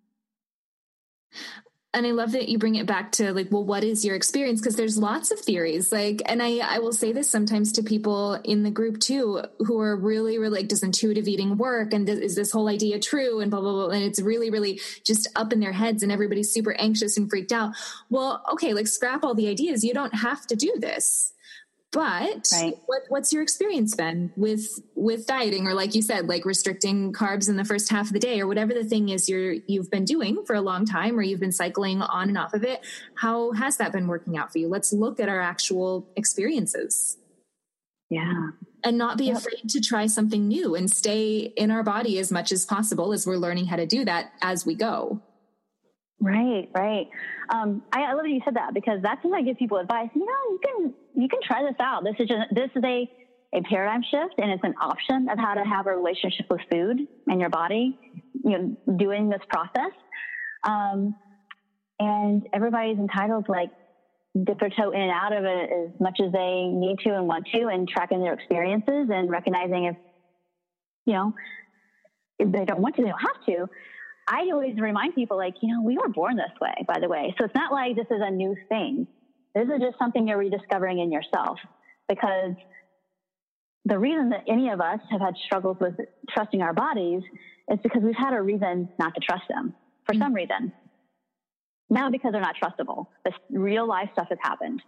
And I love that you bring it back to like, well, what is your experience? Because there's lots of theories. Like, and I, I will say this sometimes to people in the group too, who are really, really like, does intuitive eating work? And th- is this whole idea true? And blah, blah, blah. And it's really, really just up in their heads and everybody's super anxious and freaked out. Well, okay, like scrap all the ideas. You don't have to do this. But right. what, what's your experience been with, with dieting, or like you said, like restricting carbs in the first half of the day, or whatever the thing is you're, you've been doing for a long time, or you've been cycling on and off of it. How has that been working out for you? Let's look at our actual experiences. Yeah. And not be yep. afraid to try something new and stay in our body as much as possible as we're learning how to do that as we go. Right, right. Um, I, I love that you said that, because that's when I give people advice. You know, you can you can try this out. This is just, this is a, a paradigm shift, and it's an option of how to have a relationship with food and your body. You know, doing this process, um, and everybody's entitled to like dip their toe in and out of it as much as they need to and want to, and tracking their experiences and recognizing if you know if they don't want to, they don't have to. I always remind people, like, you know, we were born this way, by the way. So it's not like this is a new thing. This is just something you're rediscovering in yourself, because the reason that any of us have had struggles with trusting our bodies is because we've had a reason not to trust them for mm-hmm. some reason. Not because they're not trustable. This real life stuff has happened.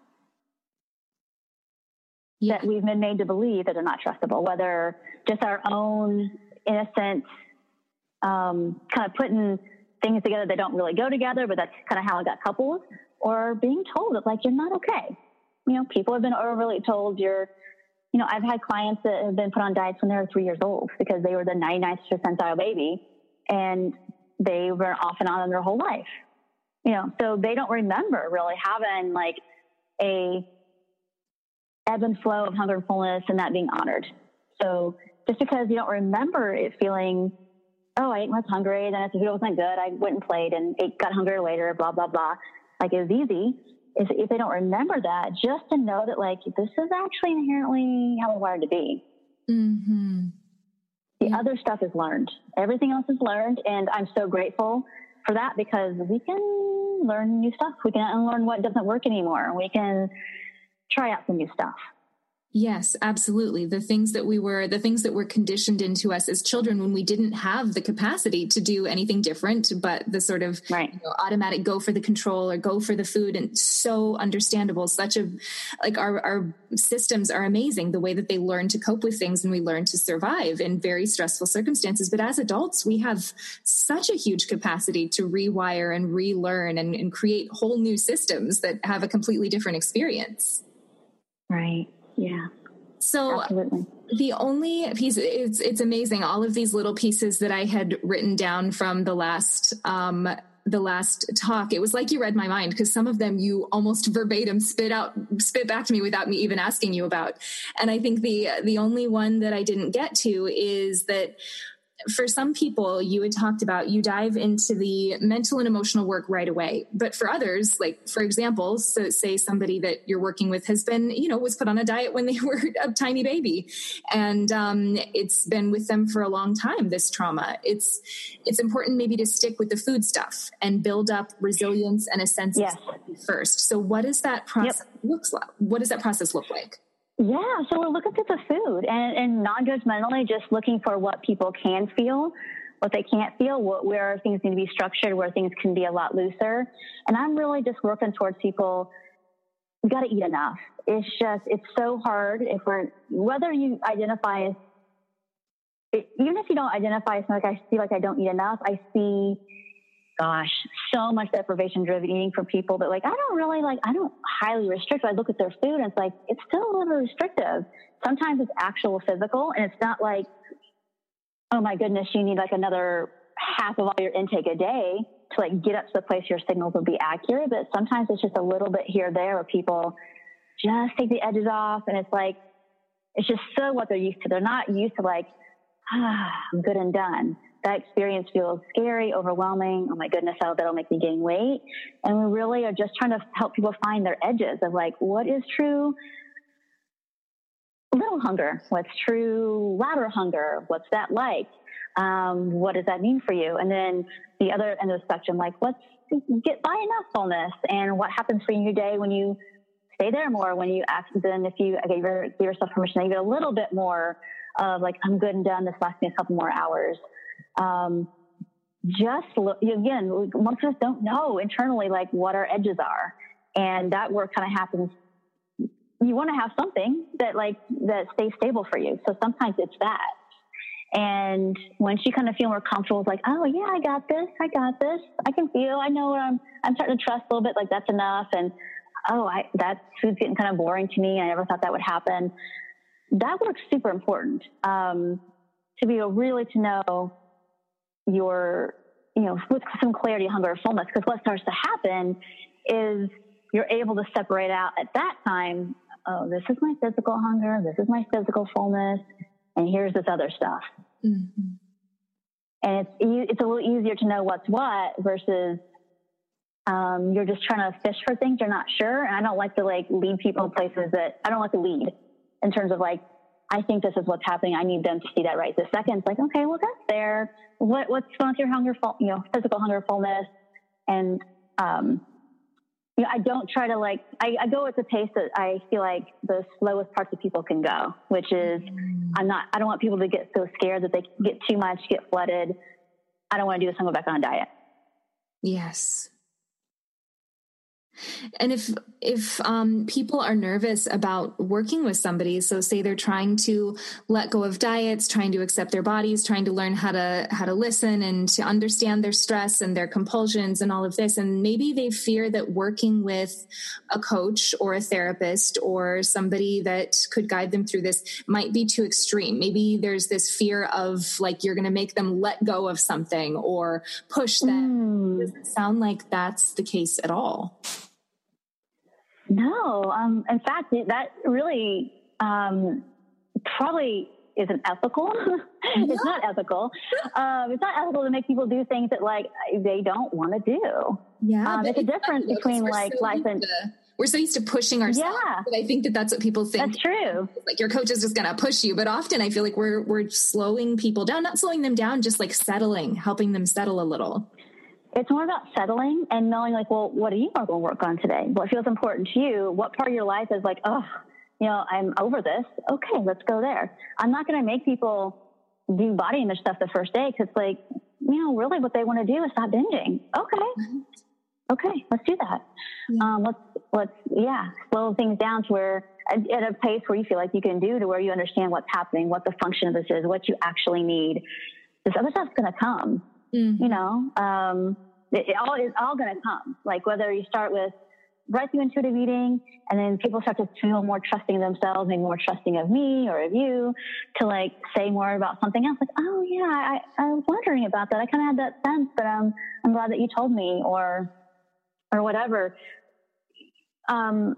Yeah. That we've been made to believe that they're not trustable, whether just our own innocent Um, kind of putting things together that don't really go together, but that's kind of how it got coupled, or being told that like, you're not okay. You know, people have been overly told you're, you know, I've had clients that have been put on diets when they were three years old because they were the ninety-ninth percentile baby, and they were off and on their whole life. You know, so they don't remember really having like a ebb and flow of hunger and fullness and that being honored. So just because you don't remember it feeling, oh, I ate when I was hungry, then if the food wasn't good, I went and played and ate, got hungry later, blah, blah, blah. Like, it was easy. If, if they don't remember that, just to know that, like, this is actually inherently how we're wired to be. Mm-hmm. The yeah. other stuff is learned. Everything else is learned, and I'm so grateful for that, because we can learn new stuff. We can unlearn what doesn't work anymore. We can try out some new stuff. Yes, absolutely. The things that we were, the things that were conditioned into us as children when we didn't have the capacity to do anything different, but the sort of right. you know, automatic go for the control or go for the food. And so understandable. Such a, like our, our systems are amazing, the way that they learn to cope with things, and we learn to survive in very stressful circumstances. But as adults, we have such a huge capacity to rewire and relearn and, and create whole new systems that have a completely different experience. Right. Yeah. So absolutely. The only piece, it's, it's amazing. All of these little pieces that I had written down from the last, um, the last talk, it was like you read my mind, because some of them you almost verbatim spit out, spit back to me without me even asking you about. And I think the, the only one that I didn't get to is that for some people, you had talked about, you dive into the mental and emotional work right away. But for others, like, for example, so say somebody that you're working with has been, you know, was put on a diet when they were a tiny baby, and um, it's been with them for a long time, this trauma. It's, it's important maybe to stick with the food stuff and build up resilience and a sense yes. of safety first. So what does that process yep. looks like? What does that process look like? Yeah, so we're looking at the food and, and non-judgmentally, just looking for what people can feel, what they can't feel, what, where things need to be structured, where things can be a lot looser. And I'm really just working towards people, we got to eat enough. It's just, it's so hard if we're, whether you identify as, it, even if you don't identify as like, I feel like I don't eat enough, I see, gosh, so much deprivation driven eating from people that like, I don't really like, I don't highly restrict. I look at their food and it's like, it's still a little restrictive. Sometimes it's actual physical, and it's not like, oh my goodness, you need like another half of all your intake a day to like get up to the place your signals will be accurate. But sometimes it's just a little bit here or there where people just take the edges off, and it's like, it's just so what they're used to. They're not used to like, ah, I'm good and done. That experience feels scary, overwhelming. Oh my goodness, oh, that'll make me gain weight. And we really are just trying to help people find their edges of like, what is true? little hunger? What's true louder hunger? What's that like? Um, what does that mean for you? And then the other end of the spectrum, like what's get by enough fullness, and what happens for you in your day when you stay there more, when you ask, then if you give, your, give yourself permission, you get a little bit more of like, I'm good and done. This lasts me a couple more hours. Um, just look, again, most of us don't know internally, like what our edges are. And that work kind of happens. You want to have something that like, that stays stable for you. So sometimes it's that. And when she kind of feel more comfortable, it's like, oh yeah, I got this. I got this. I can feel, I know what I'm, I'm starting to trust a little bit. Like that's enough. And oh, I, that food's getting kind of boring to me. I never thought that would happen. That work's super important. Um, to be able really to know your, you know, with some clarity, hunger, or fullness. Because what starts to happen is you're able to separate out at that time, oh, this is my physical hunger, this is my physical fullness, and here's this other stuff. Mm-hmm. And it's it's a little easier to know what's what versus um, you're just trying to fish for things you're not sure. And I don't like to like lead people places that I don't like to lead in terms of like, I think this is what's happening. I need them to see that right this second. It's like, okay, well, that's there. What, what's going on with your hunger, full, you know, physical hunger, fullness? And, um, you know, I don't try to like, I, I go at the pace that I feel like the slowest parts of people can go, which is I'm not, I don't want people to get so scared that they get too much, get flooded. I don't want to do this. I'm going back on a diet. Yes. And if, if, um, people are nervous about working with somebody, so say they're trying to let go of diets, trying to accept their bodies, trying to learn how to, how to listen and to understand their stress and their compulsions and all of this. And maybe they fear that working with a coach or a therapist or somebody that could guide them through this might be too extreme. Maybe there's this fear of like, you're going to make them let go of something or push them. Mm. It doesn't sound like that's the case at all. No, um, in fact, that really um, probably isn't ethical. Yeah. It's not ethical. Um, it's not ethical to make people do things that like they don't want to do. Yeah, um, it's a difference though, between like so life and. To, we're so used to pushing ourselves. Yeah, but I think that that's what people think. That's true. Like your coach is just going to push you, but often I feel like we're we're slowing people down, not slowing them down, just like settling, helping them settle a little. It's more about settling and knowing like, well, what are you going to work on today? What feels important to you? What part of your life is like, oh, you know, I'm over this. Okay, let's go there. I'm not going to make people do body image stuff the first day because like, you know, really what they want to do is stop binging. Okay. Okay, let's do that. Yeah. Um, let's, let's, yeah, slow things down to where at, at a pace where you feel like you can do to where you understand what's happening, what the function of this is, what you actually need. This other stuff's going to come. Mm-hmm. You know, um, it, it all is all going to come. Like whether you start with right through intuitive eating, and then people start to feel more trusting of themselves, maybe more trusting of me or of you, to like say more about something else. Like, oh yeah, I, I was wondering about that. I kind of had that sense, but um, I'm glad that you told me, or or whatever. Um,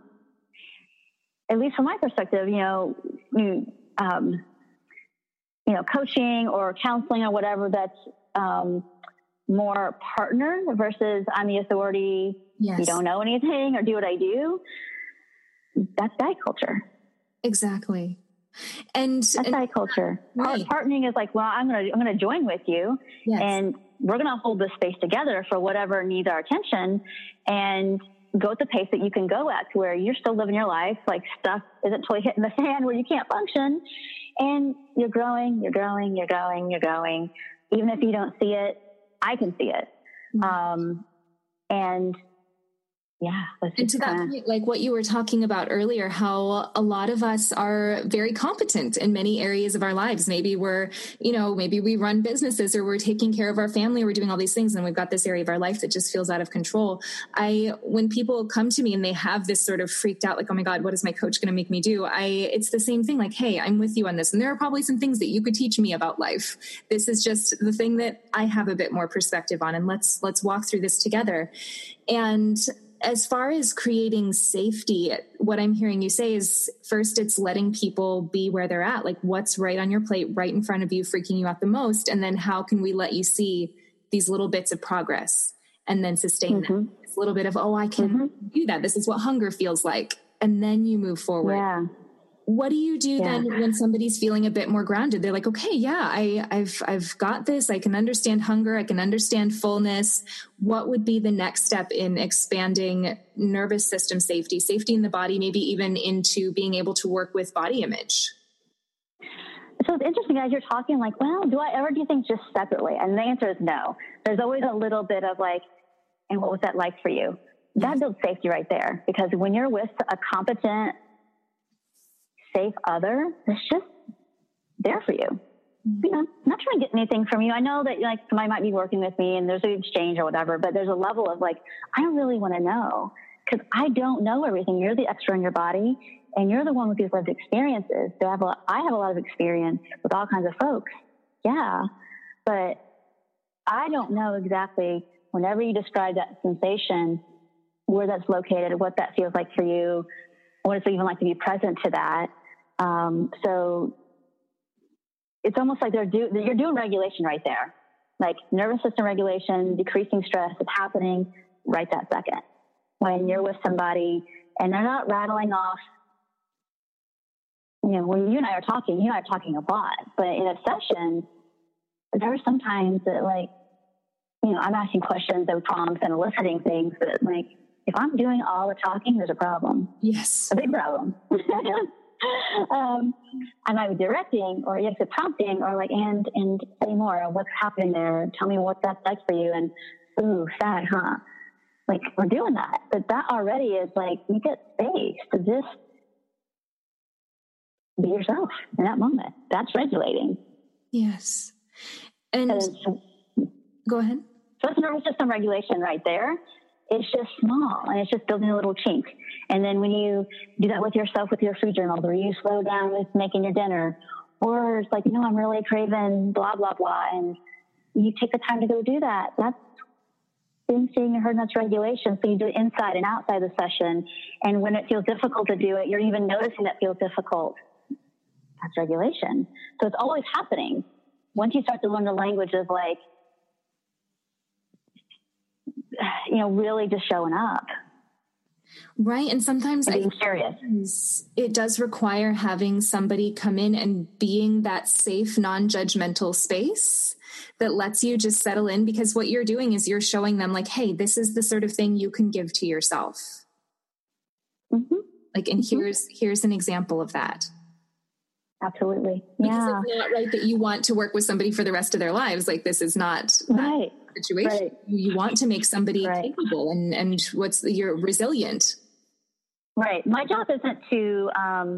at least from my perspective, you know, you um, you know, coaching or counseling or whatever that's um, more partner versus I'm the authority. Yes. You don't know anything or do what I do. That's diet culture. Exactly. And that's and, diet culture. Right. Part, partnering is like, well, I'm going to, I'm going to join with you yes. and we're going to hold this space together for whatever needs our attention and go at the pace that you can go at to where you're still living your life. Like stuff isn't totally hitting the fan where you can't function and you're growing, you're growing, you're growing, you're growing. Even if you don't see it, I can see it. Mm-hmm. Um, and yeah. And to that point, like what you were talking about earlier, how a lot of us are very competent in many areas of our lives. Maybe we're, you know, maybe we run businesses or we're taking care of our family. We're doing all these things and we've got this area of our life that just feels out of control. I, when people come to me and they have this sort of freaked out, like, oh my God, what is my coach going to make me do? I, it's the same thing. Like, hey, I'm with you on this. And there are probably some things that you could teach me about life. This is just the thing that I have a bit more perspective on. And let's, let's walk through this together. And as far as creating safety, what I'm hearing you say is first it's letting people be where they're at, like what's right on your plate, right in front of you, freaking you out the most. And then how can we let you see these little bits of progress and then sustain mm-hmm. them? It's a little bit of, oh, I can mm-hmm. do that. This is what hunger feels like. And then you move forward. Yeah. what do you do yeah. then when somebody's feeling a bit more grounded? They're like, okay, yeah, I, I've, I've got this. I can understand hunger. I can understand fullness. What would be the next step in expanding nervous system safety, safety in the body, maybe even into being able to work with body image? So it's interesting as you're talking, like, well, do I ever do things just separately? And the answer is no. There's always a little bit of like, and what was that like for you? That builds safety right there, because when you're with a competent, safe other, it's just there for you. You know, not trying to get anything from you. I know that like somebody might be working with me and there's an exchange or whatever, but there's a level of like, I don't really want to know because I don't know everything. You're the expert in your body and you're the one with these lived experiences. So I have a, I have a lot of experience with all kinds of folks. Yeah. But I don't know exactly, whenever you describe that sensation, where that's located, what that feels like for you, what it's even like to be present to that. Um, so it's almost like they're do, you're doing regulation right there. Like nervous system regulation, decreasing stress is happening right that second. When you're with somebody and they're not rattling off, you know, when you and I are talking, you and I are talking a lot, but in a session, there are some times that like, you know, I'm asking questions and prompts and eliciting things that like, if I'm doing all the talking, there's a problem. Yes. A big problem. um, I might be directing or yes, it's prompting or like, and, and say more. What's happening there? Tell me what that's like for you. And ooh, sad, huh? Like we're doing that, but that already is like, you get space to just be yourself in that moment. That's regulating. Yes. And go ahead. So it's nervous system regulation right there. It's just small and it's just building a little chink. And then when you do that with yourself, with your food journals, or you slow down with making your dinner, or it's like, you know, I'm really craving blah, blah, blah. And you take the time to go do that. That's been seeing and heard, that's regulation. So you do it inside and outside the session. And when it feels difficult to do it, you're even noticing that feels difficult. That's regulation. So it's always happening. Once you start to learn the language of like, you know, really just showing up. Right. And sometimes and being I curious. It does require having somebody come in and being that safe, non-judgmental space that lets you just settle in, because what you're doing is you're showing them like, hey, this is the sort of thing you can give to yourself. Mm-hmm. Like, and mm-hmm. here's, here's an example of that. Absolutely. Because yeah. it's not right that you want to work with somebody for the rest of their lives. Like this is not right. that situation. Right. You want to make somebody right. capable and, and what's the, you're resilient. Right. My job isn't to, um,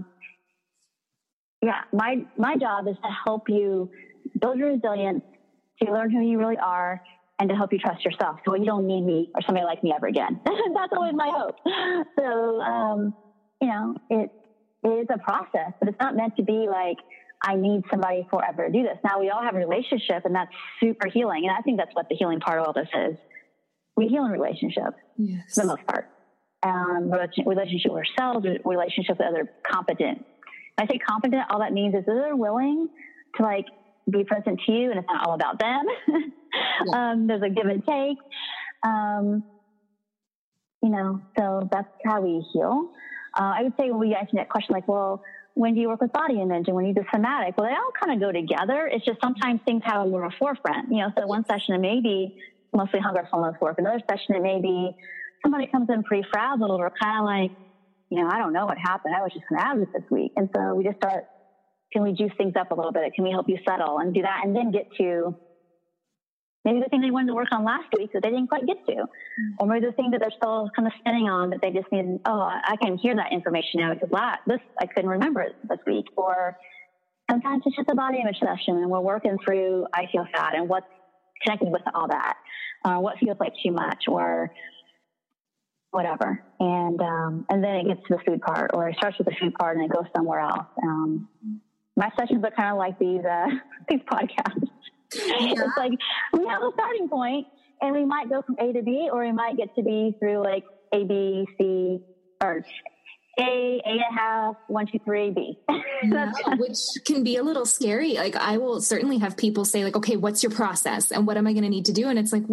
yeah, my, my job is to help you build your resilience, to learn who you really are, and to help you trust yourself. So you don't need me or somebody like me ever again. That's always my hope. So, um, you know, it, it is a process, but it's not meant to be like, I need somebody forever to do this. Now we all have a relationship and that's super healing. And I think that's what the healing part of all this is. We heal in relationship yes. for the most part. Um, relationship with ourselves, relationship with other competent. When I say competent, all that means is that they're willing to like be present to you and it's not all about them. yeah. um, there's a give and take. Um, you know, so that's how we heal. Uh, I would say when we ask that question, like, well, when do you work with body image and when you do somatic? Well, they all kind of go together. It's just sometimes things have a more forefront. You know, so one session it may be mostly hunger, fullness work. Another session it may be somebody comes in pretty frazzled or kind of like, you know, I don't know what happened. I was just going to have it this week. And so we just start, can we juice things up a little bit? Can we help you settle and do that? And then get to maybe the thing they wanted to work on last week that they didn't quite get to, mm-hmm. or maybe the thing that they're still kind of spinning on that they just need, oh, I can hear that information now because last, this, I couldn't remember it this week. Or sometimes it's just a body image session and we're working through, I feel fat and what's connected with all that, uh, what feels like too much or whatever. And, um, and then it gets to the food part, or it starts with the food part and it goes somewhere else. Um, my sessions are kind of like these, uh, these podcasts. Yeah. It's like we have a starting point and we might go from A to B, or we might get to B through like A, B, C, or A, A and a half, one, two, three, B. Yeah, which can be a little scary. Like I will certainly have people say like, okay, what's your process and what am I going to need to do? And it's like, well,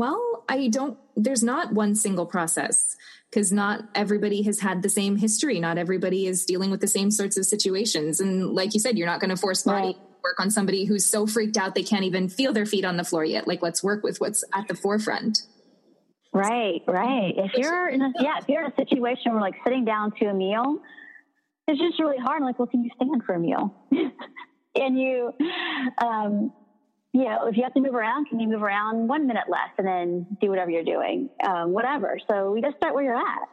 also, I don't, there's not one single process because not everybody has had the same history. Not everybody is dealing with the same sorts of situations. And like you said, you're not going to force body Right. work on somebody who's so freaked out they can't even feel their feet on the floor yet. Like, let's work with what's at the forefront. Right, right. If you're in a, yeah, if you're in a situation where like sitting down to a meal, it's just really hard. Like, well, can you stand for a meal? And you, um, you know, if you have to move around, can you move around one minute less and then do whatever you're doing? Um, whatever. So we just start where you're at.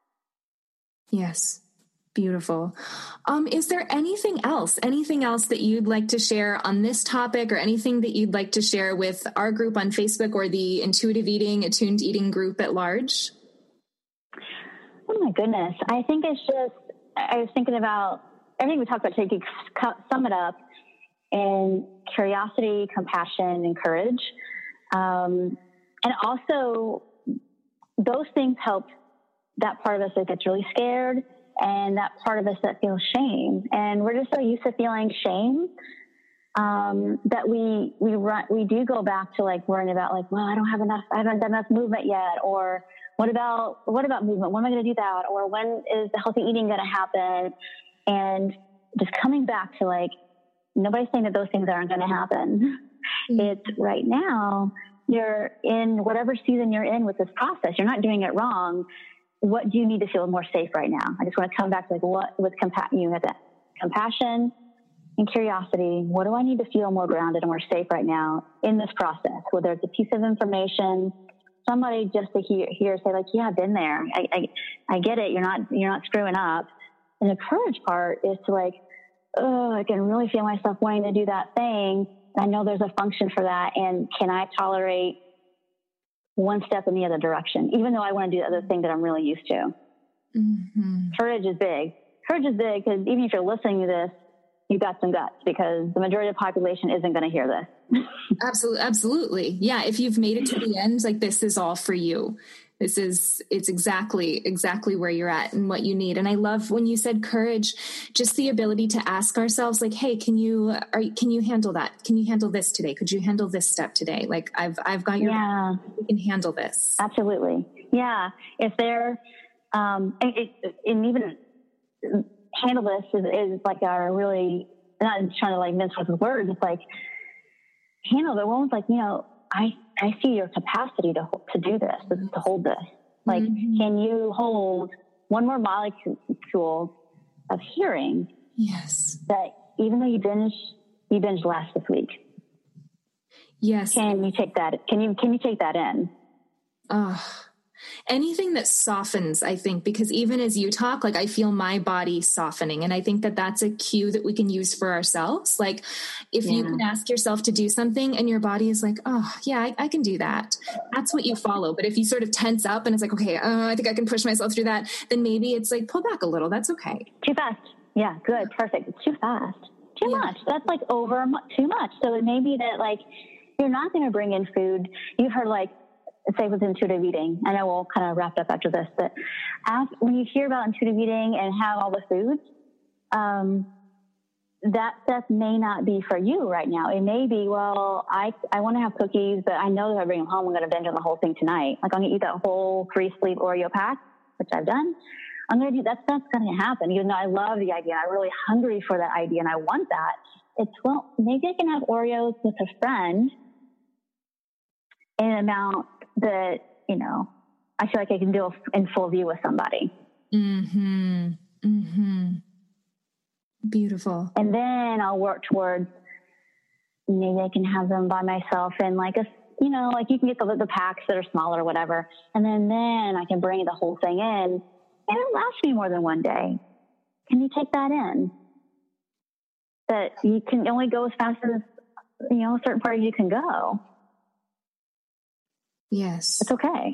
Yes. Beautiful. Um, is there anything else, anything else that you'd like to share on this topic or anything that you'd like to share with our group on Facebook or the Intuitive Eating, Attuned Eating group at large? Oh my goodness. I think it's just, I was thinking about everything we talked about today, to sum it up in curiosity, compassion, and courage. Um, and also those things help that part of us that gets really scared and that part of us that feels shame. And we're just so used to feeling shame um, that we we run, we do go back to like worrying about like, well, I don't have enough, I haven't done enough movement yet, or what about what about movement? When am I going to do that? Or when is the healthy eating going to happen? And just coming back to like, nobody's saying that those things aren't going to happen. Mm-hmm. It's right now. You're in whatever season you're in with this process. You're not doing it wrong. What do you need to feel more safe right now? I just want to come back to like what with compa- you have that compassion and curiosity. What do I need to feel more grounded and more safe right now in this process? Whether it's a piece of information, somebody just to hear, hear say like, yeah, I've been there. I, I, I get it. You're not, you're not screwing up. And the courage part is to like, oh, I can really feel myself wanting to do that thing. I know there's a function for that. And can I tolerate one step in the other direction, even though I want to do the other thing that I'm really used to? Mm-hmm. Courage is big. Courage is big because even if you're listening to this, you've got some guts because the majority of the population isn't going to hear this. Absolutely. Absolutely. Yeah. If you've made it to the end, like this is all for you. This is, it's exactly, exactly where you're at and what you need. And I love when you said courage, just the ability to ask ourselves like, hey, can you, are, can you handle that? Can you handle this today? Could you handle this step today? Like I've, I've got your, yeah. You can handle this. Absolutely. Yeah. If they're, um, and, it, and even handle this is, is like our really, not trying to like mince with words. It's like handle the ones like, you know, I, I see your capacity to to do this, to hold this. Like, mm-hmm. Can you hold one more molecule of hearing? Yes. That even though you binge, you binge last this week. Yes. Can you take that? Can you can you take that in? Oh, anything that softens, I think, because even as you talk, like I feel my body softening. And I think that that's a cue that we can use for ourselves. Like if yeah. you can ask yourself to do something and your body is like, oh yeah, I, I can do that. That's what you follow. But if you sort of tense up and it's like, okay, uh, I think I can push myself through that. Then maybe it's like, pull back a little. That's okay. Too fast. Yeah. Good. Perfect. It's too fast. Too yeah. much. That's like over too much. So it may be that like, you're not going to bring in food. You've heard like, say with intuitive eating. I know we'll kind of wrap up after this, but as, when you hear about intuitive eating and have all the foods, um, that stuff may not be for you right now. It may be, well, I, I want to have cookies, but I know that if I bring them home, I'm going to binge on the whole thing tonight. Like I'm going to eat that whole free sleep Oreo pack, which I've done. I'm going to do that. Stuff's going to happen. Even though I love the idea, I'm really hungry for that idea and I want that. It's, well, maybe I can have Oreos with a friend in an amount that, you know, I feel like I can do in full view with somebody. Mm-hmm. Mm-hmm. Beautiful. And then I'll work towards maybe I can have them by myself and like a, you know, like you can get the, the packs that are smaller or whatever. And then, then I can bring the whole thing in and it'll last me more than one day. Can you take that in? That you can only go as fast as, you know, a certain part of you can go. Yes. It's okay.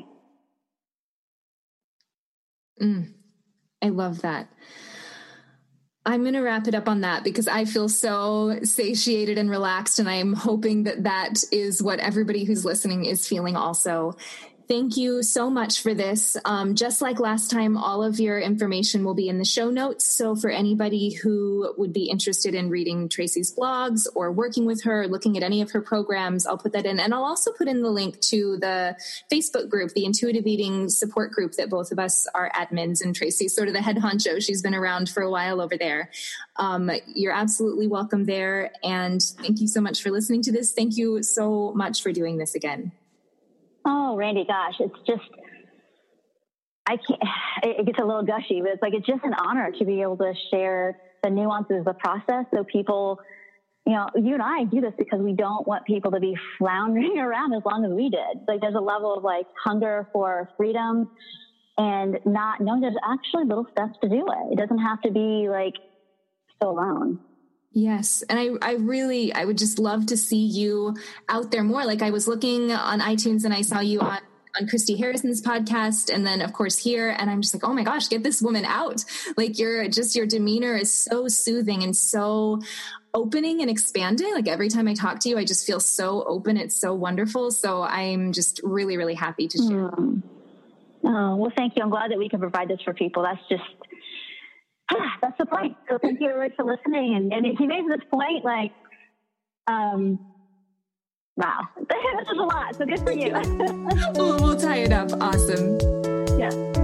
Mm, I love that. I'm going to wrap it up on that because I feel so satiated and relaxed, and I'm hoping that that is what everybody who's listening is feeling also. Thank you so much for this. Um, just like last time, all of your information will be in the show notes. So for anybody who would be interested in reading Tracy's blogs or working with her, or looking at any of her programs, I'll put that in. And I'll also put in the link to the Facebook group, the Intuitive Eating support group that both of us are admins, and Tracy's sort of the head honcho. She's been around for a while over there. Um, you're absolutely welcome there. And thank you so much for listening to this. Thank you so much for doing this again. Oh, Randy, gosh, it's just, I can't, it gets a little gushy, but it's like, it's just an honor to be able to share the nuances of the process. So people, you know, you and I do this because we don't want people to be floundering around as long as we did. Like there's a level of like hunger for freedom and not knowing there's actually little steps to do it. It doesn't have to be like so alone. Yes. And I, I really, I would just love to see you out there more. Like I was looking on iTunes and I saw you on, on Christy Harrison's podcast. And then of course here, and I'm just like, oh my gosh, get this woman out. Like you're just, your demeanor is so soothing and so opening and expanding. Like every time I talk to you, I just feel so open. It's so wonderful. So I'm just really, really happy to share. Mm. Oh, well, thank you. I'm glad that we can provide this for people. That's just, that's the point. So thank you everybody for listening. And, and if you made this point, like, um, wow, this is a lot. So good for you. we'll, we'll tie it up. Awesome. Yeah.